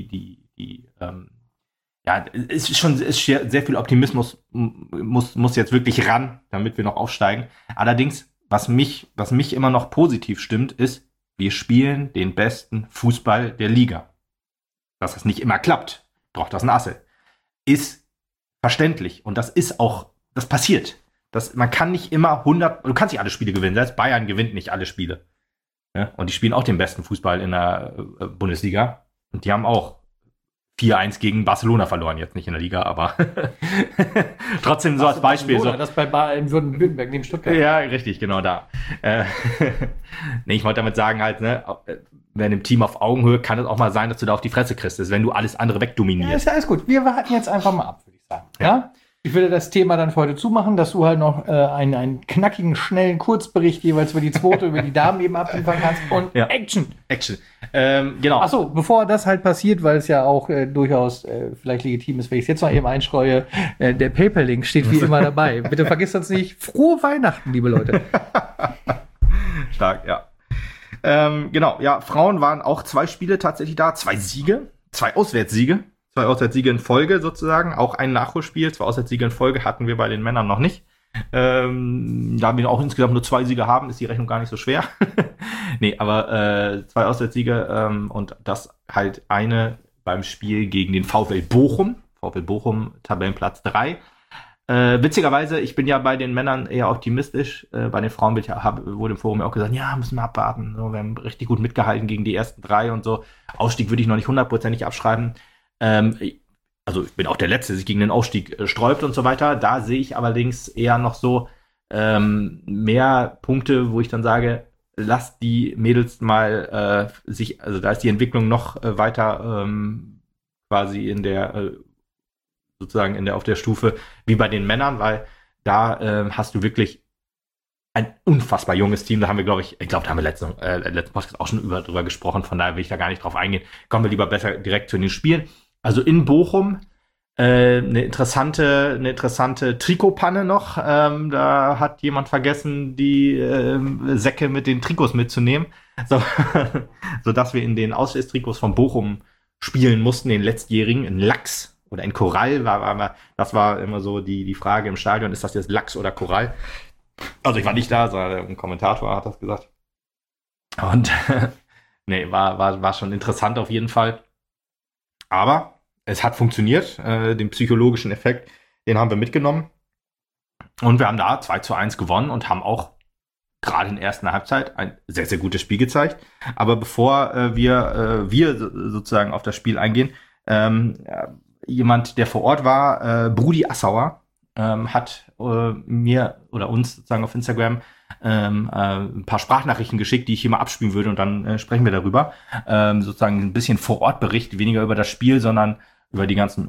ist sehr viel Optimismus muss jetzt wirklich ran, damit wir noch aufsteigen. Allerdings, was mich immer noch positiv stimmt, ist, wir spielen den besten Fußball der Liga. Dass das nicht immer klappt, braucht das ein Asse. Ist verständlich. Und das passiert. Man kann nicht immer du kannst nicht alle Spiele gewinnen. Selbst Bayern gewinnt nicht alle Spiele. Ja? Und die spielen auch den besten Fußball in der Bundesliga. Und die haben auch 4-1 gegen Barcelona verloren. Jetzt nicht in der Liga, aber trotzdem so als Beispiel. Barcelona, das bei in Württemberg neben Stuttgart. Ja, richtig, genau da. Nee, ich wollte damit sagen halt, ne, wenn im Team auf Augenhöhe kann es auch mal sein, dass du da auf die Fresse kriegst, wenn du alles andere wegdominierst. Ja, ist ja alles gut. Wir warten jetzt einfach mal ab, würde ich sagen. Ja? Ich würde das Thema dann für heute zumachen, dass du halt noch einen knackigen, schnellen Kurzbericht jeweils über die zweite, über die Damen eben abliefern kannst. Und Action. Genau. Achso, bevor das halt passiert, weil es ja auch durchaus vielleicht legitim ist, wenn ich es jetzt noch eben einstreue, der PayPal-Link steht wie immer dabei. Bitte vergisst uns nicht. Frohe Weihnachten, liebe Leute. Stark, ja. Genau, ja, Frauen waren auch 2 Spiele tatsächlich da, 2 Siege, 2 Auswärtssiege. 2 Auswärtssiege in Folge sozusagen, auch ein Nachholspiel, 2 Auswärtssiege in Folge hatten wir bei den Männern noch nicht. Da wir auch insgesamt nur 2 Siege haben, ist die Rechnung gar nicht so schwer. Nee, aber 2 Auswärtssiege und das halt eine beim Spiel gegen den VfL Bochum. VfL Bochum, Tabellenplatz 3. Witzigerweise, ich bin ja bei den Männern eher optimistisch. Bei den Frauen wurde im Forum ja auch gesagt, ja, müssen wir abwarten. So, wir haben richtig gut mitgehalten gegen die ersten 3 und so. Aufstieg würde ich noch nicht 100%ig abschreiben. Also ich bin auch der Letzte, der sich gegen den Aufstieg sträubt und so weiter. Da sehe ich allerdings eher noch so mehr Punkte, wo ich dann sage, lass die Mädels mal also da ist die Entwicklung noch weiter quasi in der sozusagen auf der Stufe wie bei den Männern, weil da hast du wirklich ein unfassbar junges Team. Da haben wir, glaube da haben wir letzten Podcast auch schon drüber gesprochen. Von daher will ich da gar nicht drauf eingehen. Kommen wir lieber besser direkt zu den Spielen. Also in Bochum eine interessante Trikotpanne noch. Da hat jemand vergessen, die Säcke mit den Trikots mitzunehmen. Sodass wir in den Auswärtstrikots von Bochum spielen mussten, den letztjährigen, in Lachs oder in Korall. Das war immer so die Frage im Stadion, ist das jetzt Lachs oder Korall? Also ich war nicht da, sondern ein Kommentator hat das gesagt. Und nee, war schon interessant auf jeden Fall. Aber es hat funktioniert. Den psychologischen Effekt, den haben wir mitgenommen. Und wir haben da 2-1 gewonnen und haben auch gerade in der ersten Halbzeit ein sehr, sehr gutes Spiel gezeigt. Aber bevor wir sozusagen auf das Spiel eingehen, jemand, der vor Ort war, Brudi Assauer, hat mir oder uns sozusagen auf Instagram ein paar Sprachnachrichten geschickt, die ich hier mal abspielen würde und dann sprechen wir darüber. Sozusagen ein bisschen Vor-Ort-Bericht, weniger über das Spiel, sondern über die ganzen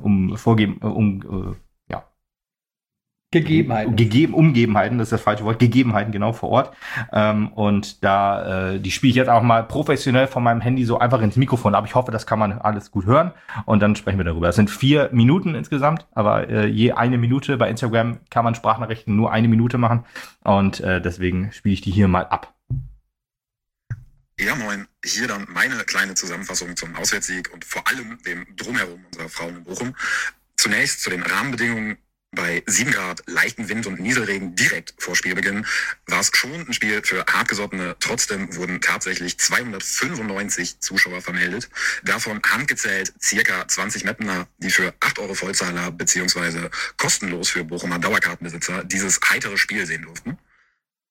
Umgebenheiten, das ist das falsche Wort, Gegebenheiten genau vor Ort. Und da die spiele ich jetzt auch mal professionell von meinem Handy so einfach ins Mikrofon ab. Ich hoffe, das kann man alles gut hören und dann sprechen wir darüber. Es sind 4 Minuten insgesamt, aber je 1 Minute. Bei Instagram kann man Sprachnachrichten nur 1 Minute machen und deswegen spiele ich die hier mal ab. Ja, moin. Hier dann meine kleine Zusammenfassung zum Auswärtssieg und vor allem dem Drumherum unserer Frauen in Bochum. Zunächst zu den Rahmenbedingungen. Bei 7 Grad, leichten Wind und Nieselregen direkt vor Spielbeginn war es schon ein Spiel für Hartgesottene. Trotzdem wurden tatsächlich 295 Zuschauer vermeldet. Davon handgezählt circa 20 Mappener, die für 8 Euro Vollzahler bzw. kostenlos für Bochumer Dauerkartenbesitzer dieses heitere Spiel sehen durften.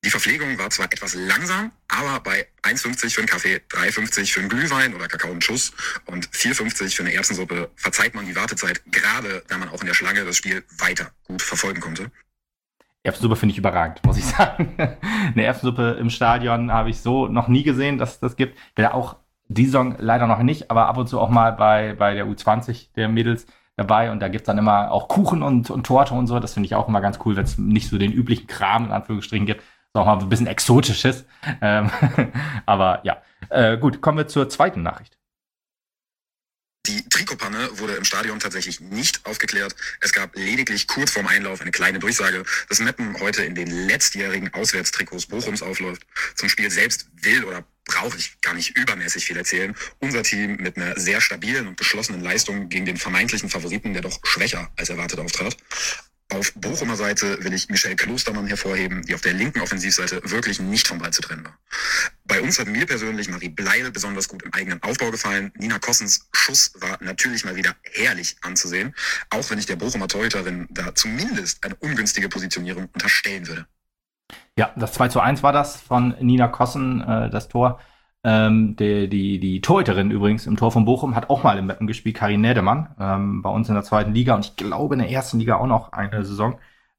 Die Verpflegung war zwar etwas langsam, aber bei 1,50 für einen Kaffee, 3,50 für einen Glühwein oder Kakao und Schuss und 4,50 für eine Erbsensuppe verzeiht man die Wartezeit, gerade da man auch in der Schlange das Spiel weiter gut verfolgen konnte. Erbsensuppe finde ich überragend, muss ich sagen. Eine Erbsensuppe im Stadion habe ich so noch nie gesehen, dass es das gibt. Wäre auch die Saison leider noch nicht, aber ab und zu auch mal bei der U20 der Mädels dabei und da gibt's dann immer auch Kuchen und Torte und so. Das finde ich auch immer ganz cool, wenn es nicht so den üblichen Kram in Anführungsstrichen gibt, sondern auch mal ein bisschen Exotisches. Aber ja, gut, kommen wir zur zweiten Nachricht. Die Trikotpanne wurde im Stadion tatsächlich nicht aufgeklärt. Es gab lediglich kurz vorm Einlauf eine kleine Durchsage, dass Meppen heute in den letztjährigen Auswärtstrikots Bochums aufläuft. Zum Spiel selbst will oder brauche ich gar nicht übermäßig viel erzählen. Unser Team mit einer sehr stabilen und geschlossenen Leistung gegen den vermeintlichen Favoriten, der doch schwächer als erwartet auftrat. Auf Bochumer Seite will ich Michelle Klostermann hervorheben, die auf der linken Offensivseite wirklich nicht vom Ball zu trennen war. Bei uns hat mir persönlich Marie Bleil besonders gut im eigenen Aufbau gefallen. Nina Kossens Schuss war natürlich mal wieder herrlich anzusehen, auch wenn ich der Bochumer Torhüterin da zumindest eine ungünstige Positionierung unterstellen würde. Ja, das 2:1 war das von Nina Kossen, das Tor. Die Torhüterin übrigens im Tor von Bochum hat auch mal im Meppen gespielt, Karin Nädemann, bei uns in der zweiten Liga und ich glaube in der ersten Liga auch noch eine Saison.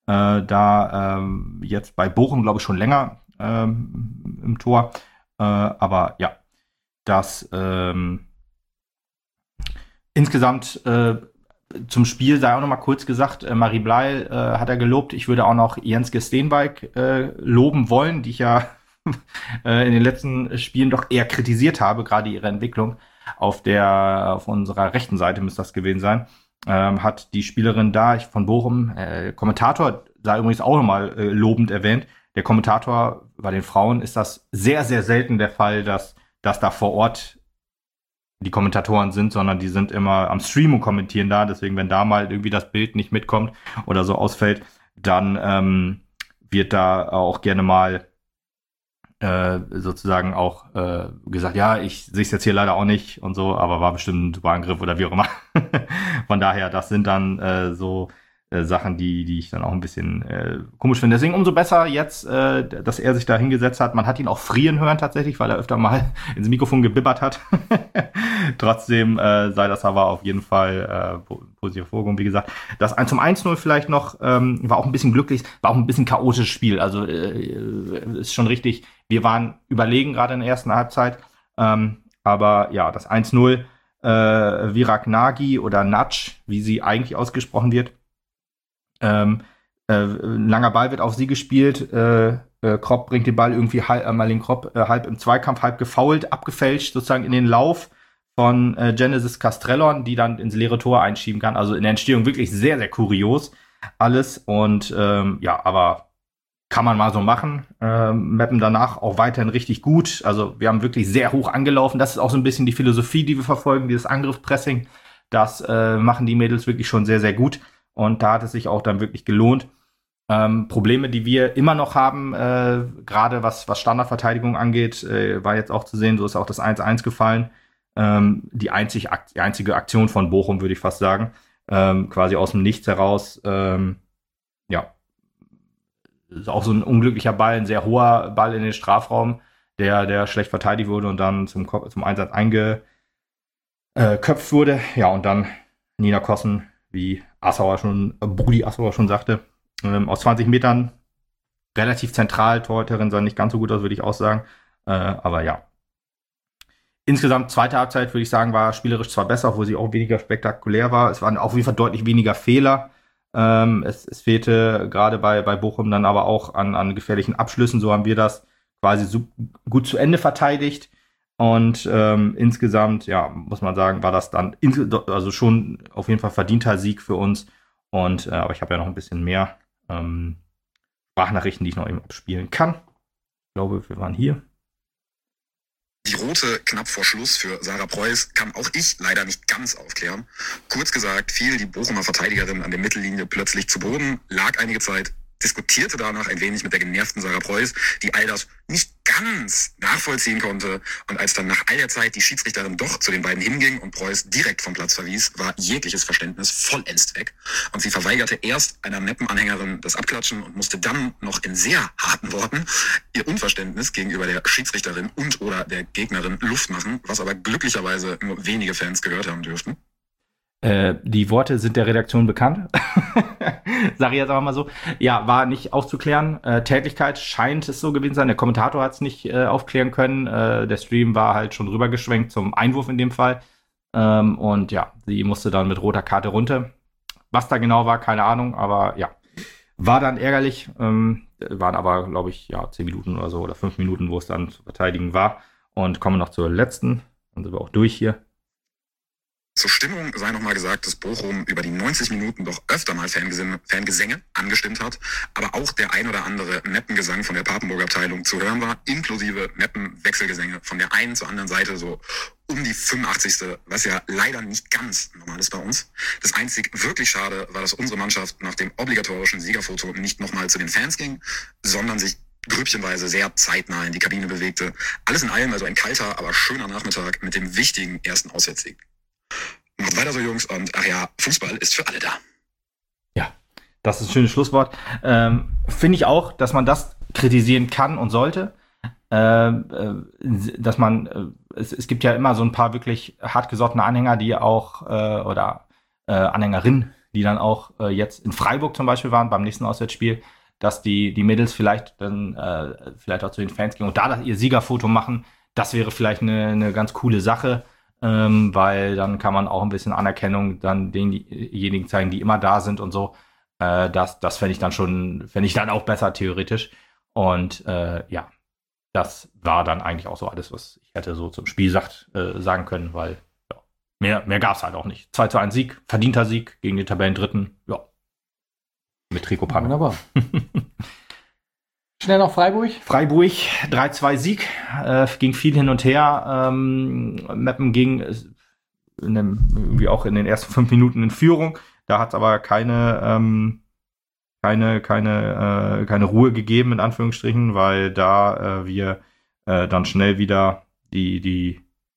Jetzt bei Bochum, glaube ich, schon länger im Tor. Aber ja, das insgesamt zum Spiel sei auch noch mal kurz gesagt, Marie Bleil hat er gelobt. Ich würde auch noch Jenske Steenbeek loben wollen, die ich ja in den letzten Spielen doch eher kritisiert habe, gerade ihre Entwicklung auf unserer rechten Seite müsste das gewesen sein, hat die Spielerin da von Bochum, Kommentator, da übrigens auch nochmal lobend erwähnt, der Kommentator bei den Frauen ist das sehr, sehr selten der Fall, dass da vor Ort die Kommentatoren sind, sondern die sind immer am Stream und kommentieren da, deswegen wenn da mal irgendwie das Bild nicht mitkommt oder so ausfällt, dann wird da auch gerne mal sozusagen auch gesagt, ja, ich sehe es jetzt hier leider auch nicht und so, aber war bestimmt ein super Angriff oder wie auch immer. Von daher, das sind dann so Sachen, die ich dann auch ein bisschen komisch finde. Deswegen umso besser jetzt, dass er sich da hingesetzt hat. Man hat ihn auch frieren hören tatsächlich, weil er öfter mal ins Mikrofon gebibbert hat. Trotzdem sei das aber auf jeden Fall positiv hervorgehoben. Wie gesagt, das zum 1:0 vielleicht noch war auch ein bisschen glücklich, war auch ein bisschen chaotisches Spiel. Also ist schon richtig, wir waren überlegen gerade in der ersten Halbzeit. Aber ja, das 1:0 Virak-Nagy oder Natsch, wie sie eigentlich ausgesprochen wird. Langer Ball wird auf sie gespielt. Kropp bringt den Ball irgendwie halb im Zweikampf, halb gefoult, abgefälscht sozusagen in den Lauf von Genesis Castrellon, die dann ins leere Tor einschieben kann. Also in der Entstehung wirklich sehr, sehr kurios alles. Und ja, aber kann man mal so machen. Meppen danach auch weiterhin richtig gut. Also wir haben wirklich sehr hoch angelaufen. Das ist auch so ein bisschen die Philosophie, die wir verfolgen, dieses Angriffspressing. Das machen die Mädels wirklich schon sehr, sehr gut. Und da hat es sich auch dann wirklich gelohnt. Probleme, die wir immer noch haben, gerade was Standardverteidigung angeht, war jetzt auch zu sehen, so ist auch das 1:1 gefallen. Die einzige Aktion von Bochum, würde ich fast sagen. Quasi aus dem Nichts heraus. Ja, ist auch so ein unglücklicher Ball, ein sehr hoher Ball in den Strafraum, der schlecht verteidigt wurde und dann zum Einsatz eingeköpft wurde. Ja, und dann Nina Kossen, wie Brudi Assauer schon sagte, aus 20 Metern relativ zentral, Torhüterin sah nicht ganz so gut aus, würde ich auch sagen. Aber ja. Insgesamt zweite Halbzeit, würde ich sagen, war spielerisch zwar besser, obwohl sie auch weniger spektakulär war. Es waren auf jeden Fall deutlich weniger Fehler. Es fehlte gerade bei Bochum dann aber auch an gefährlichen Abschlüssen. So haben wir das quasi gut zu Ende verteidigt. Und insgesamt, ja, muss man sagen, war das dann also schon auf jeden Fall verdienter Sieg für uns. Und aber ich habe ja noch ein bisschen mehr Sprachnachrichten, die ich noch eben abspielen kann. Ich glaube, wir waren hier. Die rote knapp vor Schluss für Sarah Preuß kann auch ich leider nicht ganz aufklären. Kurz gesagt, fiel die Bochumer Verteidigerin an der Mittellinie plötzlich zu Boden, lag einige Zeit, diskutierte danach ein wenig mit der genervten Sarah Preuß, die all das nicht ganz nachvollziehen konnte. Und als dann nach all der Zeit die Schiedsrichterin doch zu den beiden hinging und Preuß direkt vom Platz verwies, war jegliches Verständnis vollends weg. Und sie verweigerte erst einer Meppen-Anhängerin das Abklatschen und musste dann noch in sehr harten Worten ihr Unverständnis gegenüber der Schiedsrichterin und oder der Gegnerin Luft machen, was aber glücklicherweise nur wenige Fans gehört haben dürften. Die Worte sind der Redaktion bekannt. Sag ich jetzt aber mal so. Ja, war nicht aufzuklären. Tätlichkeit scheint es so gewesen sein. Der Kommentator hat es nicht aufklären können. Der Stream war halt schon rübergeschwenkt zum Einwurf in dem Fall. Und ja, sie musste dann mit roter Karte runter. Was da genau war, keine Ahnung. Aber ja, war dann ärgerlich. Waren aber, glaube ich, 10 Minuten oder so oder 5 Minuten, wo es dann zu verteidigen war. Und kommen noch zur letzten. Dann sind wir auch durch hier. Zur Stimmung sei nochmal gesagt, dass Bochum über die 90 Minuten doch öfter mal Fangesänge angestimmt hat, aber auch der ein oder andere Meppengesang von der Papenburger Abteilung zu hören war, inklusive Meppen-Wechselgesänge von der einen zur anderen Seite, so um die 85. Was ja leider nicht ganz normal ist bei uns. Das einzig wirklich Schade war, dass unsere Mannschaft nach dem obligatorischen Siegerfoto nicht nochmal zu den Fans ging, sondern sich grüppchenweise sehr zeitnah in die Kabine bewegte. Alles in allem also ein kalter, aber schöner Nachmittag mit dem wichtigen ersten Auswärtssieg. Macht weiter so, Jungs, und ach ja, Fußball ist für alle da. Ja, das ist ein schönes Schlusswort. Finde ich auch, dass man das kritisieren kann und sollte. Dass man, es gibt ja immer so ein paar wirklich hartgesottene Anhänger, die auch, oder Anhängerinnen, die dann auch jetzt in Freiburg zum Beispiel waren, beim nächsten Auswärtsspiel, dass die Mädels vielleicht dann vielleicht auch zu den Fans gehen und da ihr Siegerfoto machen. Das wäre vielleicht eine ganz coole Sache. Weil dann kann man auch ein bisschen Anerkennung dann denjenigen zeigen, die immer da sind und so. Das fände ich dann auch besser theoretisch. Und ja, das war dann eigentlich auch so alles, was ich hätte so zum Spiel sagen können, weil ja, mehr gab es halt auch nicht. 2:1 Sieg, verdienter Sieg gegen den Tabellendritten. Ja, mit Trikotpanne. Wunderbar. Schnell noch Freiburg. Freiburg, 3:2 Sieg, ging viel hin und her. Meppen ging irgendwie auch in den ersten 5 Minuten in Führung. Da hat es aber keine Ruhe gegeben, in Anführungsstrichen, weil da wir dann schnell wieder die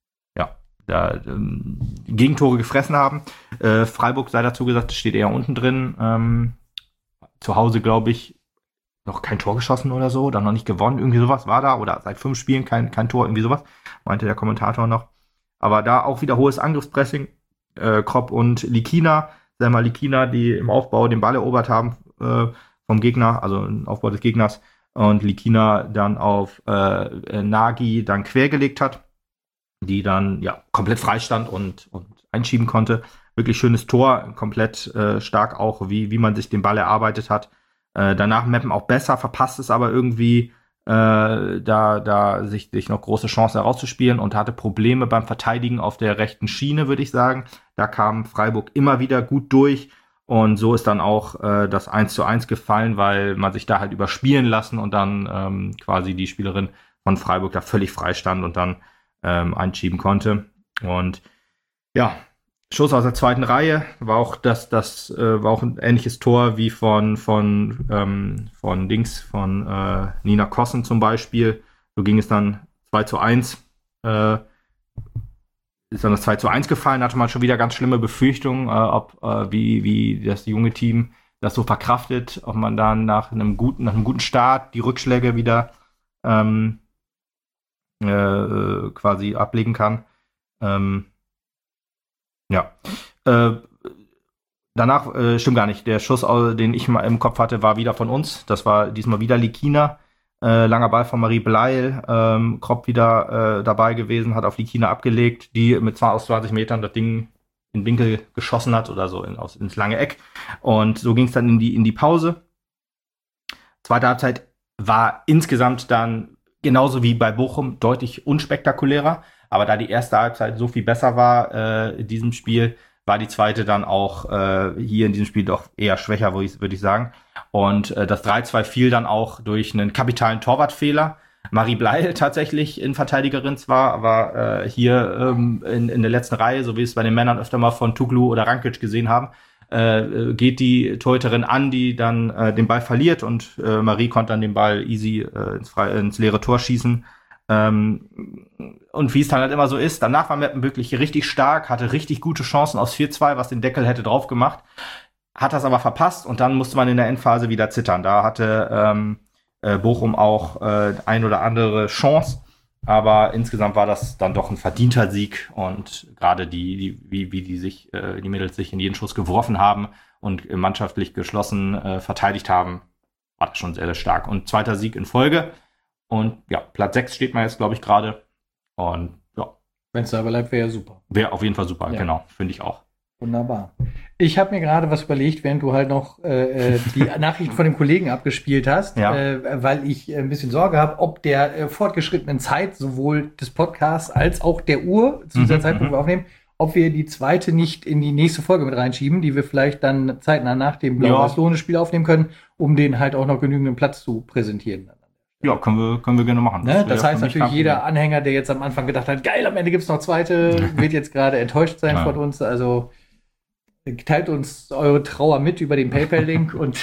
Gegentore gefressen haben. Freiburg, sei dazu gesagt, steht eher unten drin. Zu Hause, glaube ich, noch kein Tor geschossen oder so, dann noch nicht gewonnen, irgendwie sowas war da, oder seit 5 Spielen kein Tor, irgendwie sowas, meinte der Kommentator noch. Aber da auch wieder hohes Angriffspressing, Kropp und Likina, Selma Likina, die im Aufbau den Ball erobert haben vom Gegner, also im Aufbau des Gegners, und Likina dann auf Nagy dann quergelegt hat, die dann komplett frei stand und einschieben konnte. Wirklich schönes Tor, komplett stark auch, wie man sich den Ball erarbeitet hat. Danach Meppen auch besser, verpasst es aber irgendwie, da sich noch große Chancen herauszuspielen und hatte Probleme beim Verteidigen auf der rechten Schiene, würde ich sagen. Da kam Freiburg immer wieder gut durch und so ist dann auch das 1:1 gefallen, weil man sich da halt überspielen lassen und dann quasi die Spielerin von Freiburg da völlig frei stand und dann einschieben konnte. Und ja, Schuss aus der zweiten Reihe, war auch war auch ein ähnliches Tor wie von Nina Kossen zum Beispiel. So ging es dann 2:1. Ist dann das 2:1 gefallen, hatte man schon wieder ganz schlimme Befürchtungen, wie das junge Team das so verkraftet, ob man dann nach einem guten Start die Rückschläge wieder quasi ablegen kann. Ja. Danach, stimmt gar nicht, der Schuss, den ich mal im Kopf hatte, war wieder von uns. Das war diesmal wieder Likina. Langer Ball von Marie Bleil. Kropp wieder dabei gewesen, hat auf Likina abgelegt, die aus 20 Metern das Ding in den Winkel geschossen hat oder so ins lange Eck. Und so ging es dann in die Pause. Zweite Halbzeit war insgesamt dann genauso wie bei Bochum deutlich unspektakulärer. Aber da die erste Halbzeit so viel besser war in diesem Spiel, war die zweite dann auch hier in diesem Spiel doch eher schwächer, würde ich sagen. Und das 3:2 fiel dann auch durch einen kapitalen Torwartfehler. Marie Bleil tatsächlich Innenverteidigerin zwar, aber hier in der letzten Reihe, so wie wir es bei den Männern öfter mal von Tuglu oder Rankic gesehen haben, geht die Torhüterin an, die dann den Ball verliert und Marie konnte dann den Ball easy ins leere Tor schießen. Und wie es dann halt immer so ist, danach war Meppen wirklich richtig stark, hatte richtig gute Chancen aufs 4-2, was den Deckel hätte drauf gemacht, hat das aber verpasst und dann musste man in der Endphase wieder zittern. Da hatte Bochum auch ein oder andere Chance, aber insgesamt war das dann doch ein verdienter Sieg und gerade wie die Mädels sich in jeden Schuss geworfen haben und mannschaftlich geschlossen verteidigt haben, war das schon sehr, sehr stark. Und zweiter Sieg in Folge und ja, Platz 6 steht man jetzt, glaube ich, gerade und ja. Wenn es dabei bleibt, wäre ja super. Wäre auf jeden Fall super, ja. Genau, finde ich auch. Wunderbar. Ich habe mir gerade was überlegt, während du halt noch die Nachrichten von dem Kollegen abgespielt hast, weil ich ein bisschen Sorge habe, ob der fortgeschrittenen Zeit sowohl des Podcasts als auch der Uhr zu dieser Zeitpunkt wir aufnehmen, ob wir die zweite nicht in die nächste Folge mit reinschieben, die wir vielleicht dann zeitnah nach dem Blau-Weiß-Lohne-Spiel aufnehmen können, um den halt auch noch genügenden Platz zu präsentieren. Ja, können wir gerne machen. Das heißt natürlich, jeder Anhänger, der jetzt am Anfang gedacht hat, geil, am Ende gibt's noch zweite, wird jetzt gerade enttäuscht sein von uns. Also teilt uns eure Trauer mit über den PayPal-Link und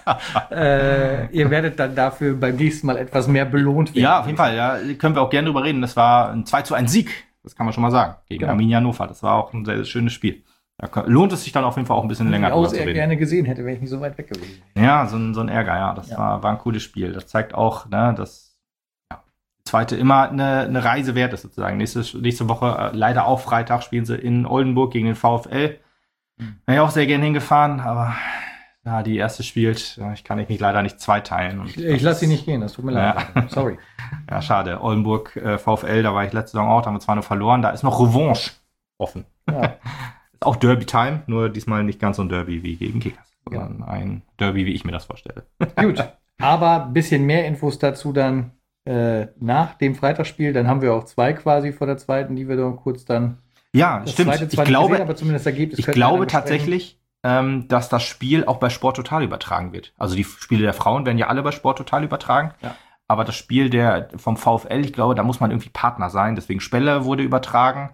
ihr werdet dann dafür beim nächsten Mal etwas mehr belohnt werden. Ja, auf jeden Fall. Ja, können wir auch gerne drüber reden. Das war ein 2-1 Sieg. Das kann man schon mal sagen. Gegen Arminia Hannover. Das war auch ein sehr, sehr schönes Spiel. Da lohnt es sich dann auf jeden Fall auch ein bisschen länger drüber zu reden. Ich auch gerne gesehen hätte, wenn ich nicht so weit weg gewesen wäre. Ja, so ein Ärger, ja. Das war ein cooles Spiel. Das zeigt auch, ne, dass die zweite immer eine Reise wert ist, sozusagen. Nächste Woche, leider auch Freitag, spielen sie in Oldenburg gegen den VfL. Wäre ja auch sehr gerne hingefahren, aber ja, die erste spielt. Ich kann mich leider nicht zweiteilen. Und ich lasse sie nicht gehen, das tut mir leid. Sorry. Ja, schade. Oldenburg, VfL, da war ich letzte Saison auch, da haben wir zwar nur verloren, da ist noch Revanche offen. Ja. Ist auch Derby-Time, nur diesmal nicht ganz so ein Derby wie gegen Kickers, sondern ein Derby, wie ich mir das vorstelle. Gut, aber ein bisschen mehr Infos dazu dann nach dem Freitagsspiel. Dann haben wir auch 2 quasi vor der zweiten, die wir dann kurz dann stimmt. Ich glaube, aber zumindest Ergebnis ich glaube tatsächlich, dass das Spiel auch bei Sport Total übertragen wird. Also die Spiele der Frauen werden ja alle bei Sport Total übertragen. Ja. Aber das Spiel vom VfL, ich glaube, da muss man irgendwie Partner sein. Deswegen Spelle wurde übertragen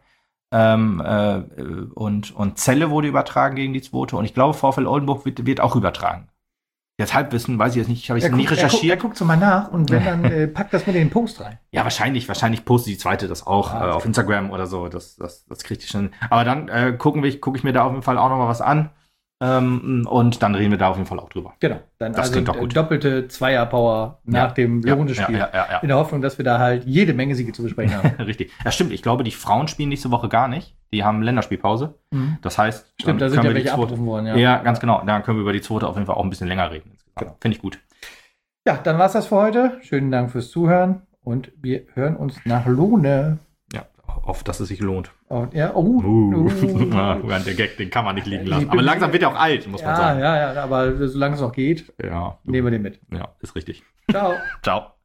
und Celle wurde übertragen gegen die zweite. Und ich glaube, VfL Oldenburg wird auch übertragen. Jetzt Halbwissen, weiß ich jetzt nicht, habe ich nicht recherchiert. Er guckt so mal nach und wenn dann packt das mit in den Post rein. Ja, wahrscheinlich postet die zweite das auch auf Instagram oder so. Das kriegt ich schon. Aber dann gucke ich mir da auf jeden Fall auch noch mal was an. Und dann reden wir da auf jeden Fall auch drüber. Genau. Dann das klingt doch gut. Doppelte Zweier-Power nach dem Lohne-Spiel. Ja. In der Hoffnung, dass wir da halt jede Menge Siege zu besprechen haben. Richtig. Ja, stimmt. Ich glaube, die Frauen spielen nächste Woche gar nicht. Die haben Länderspielpause. Das heißt, stimmt, da sind ja welche abgerufen worden. Ja, ganz genau. Dann können wir über die zweite auf jeden Fall auch ein bisschen länger reden. Genau. Finde ich gut. Ja, dann war's das für heute. Schönen Dank fürs Zuhören und wir hören uns nach Lohne. Ja, auf dass es sich lohnt. Der Gag, den kann man nicht liegen lassen. Aber langsam wird er auch alt, muss man sagen. Ja, aber solange es noch geht, nehmen wir den mit. Ja, ist richtig. Ciao. Ciao.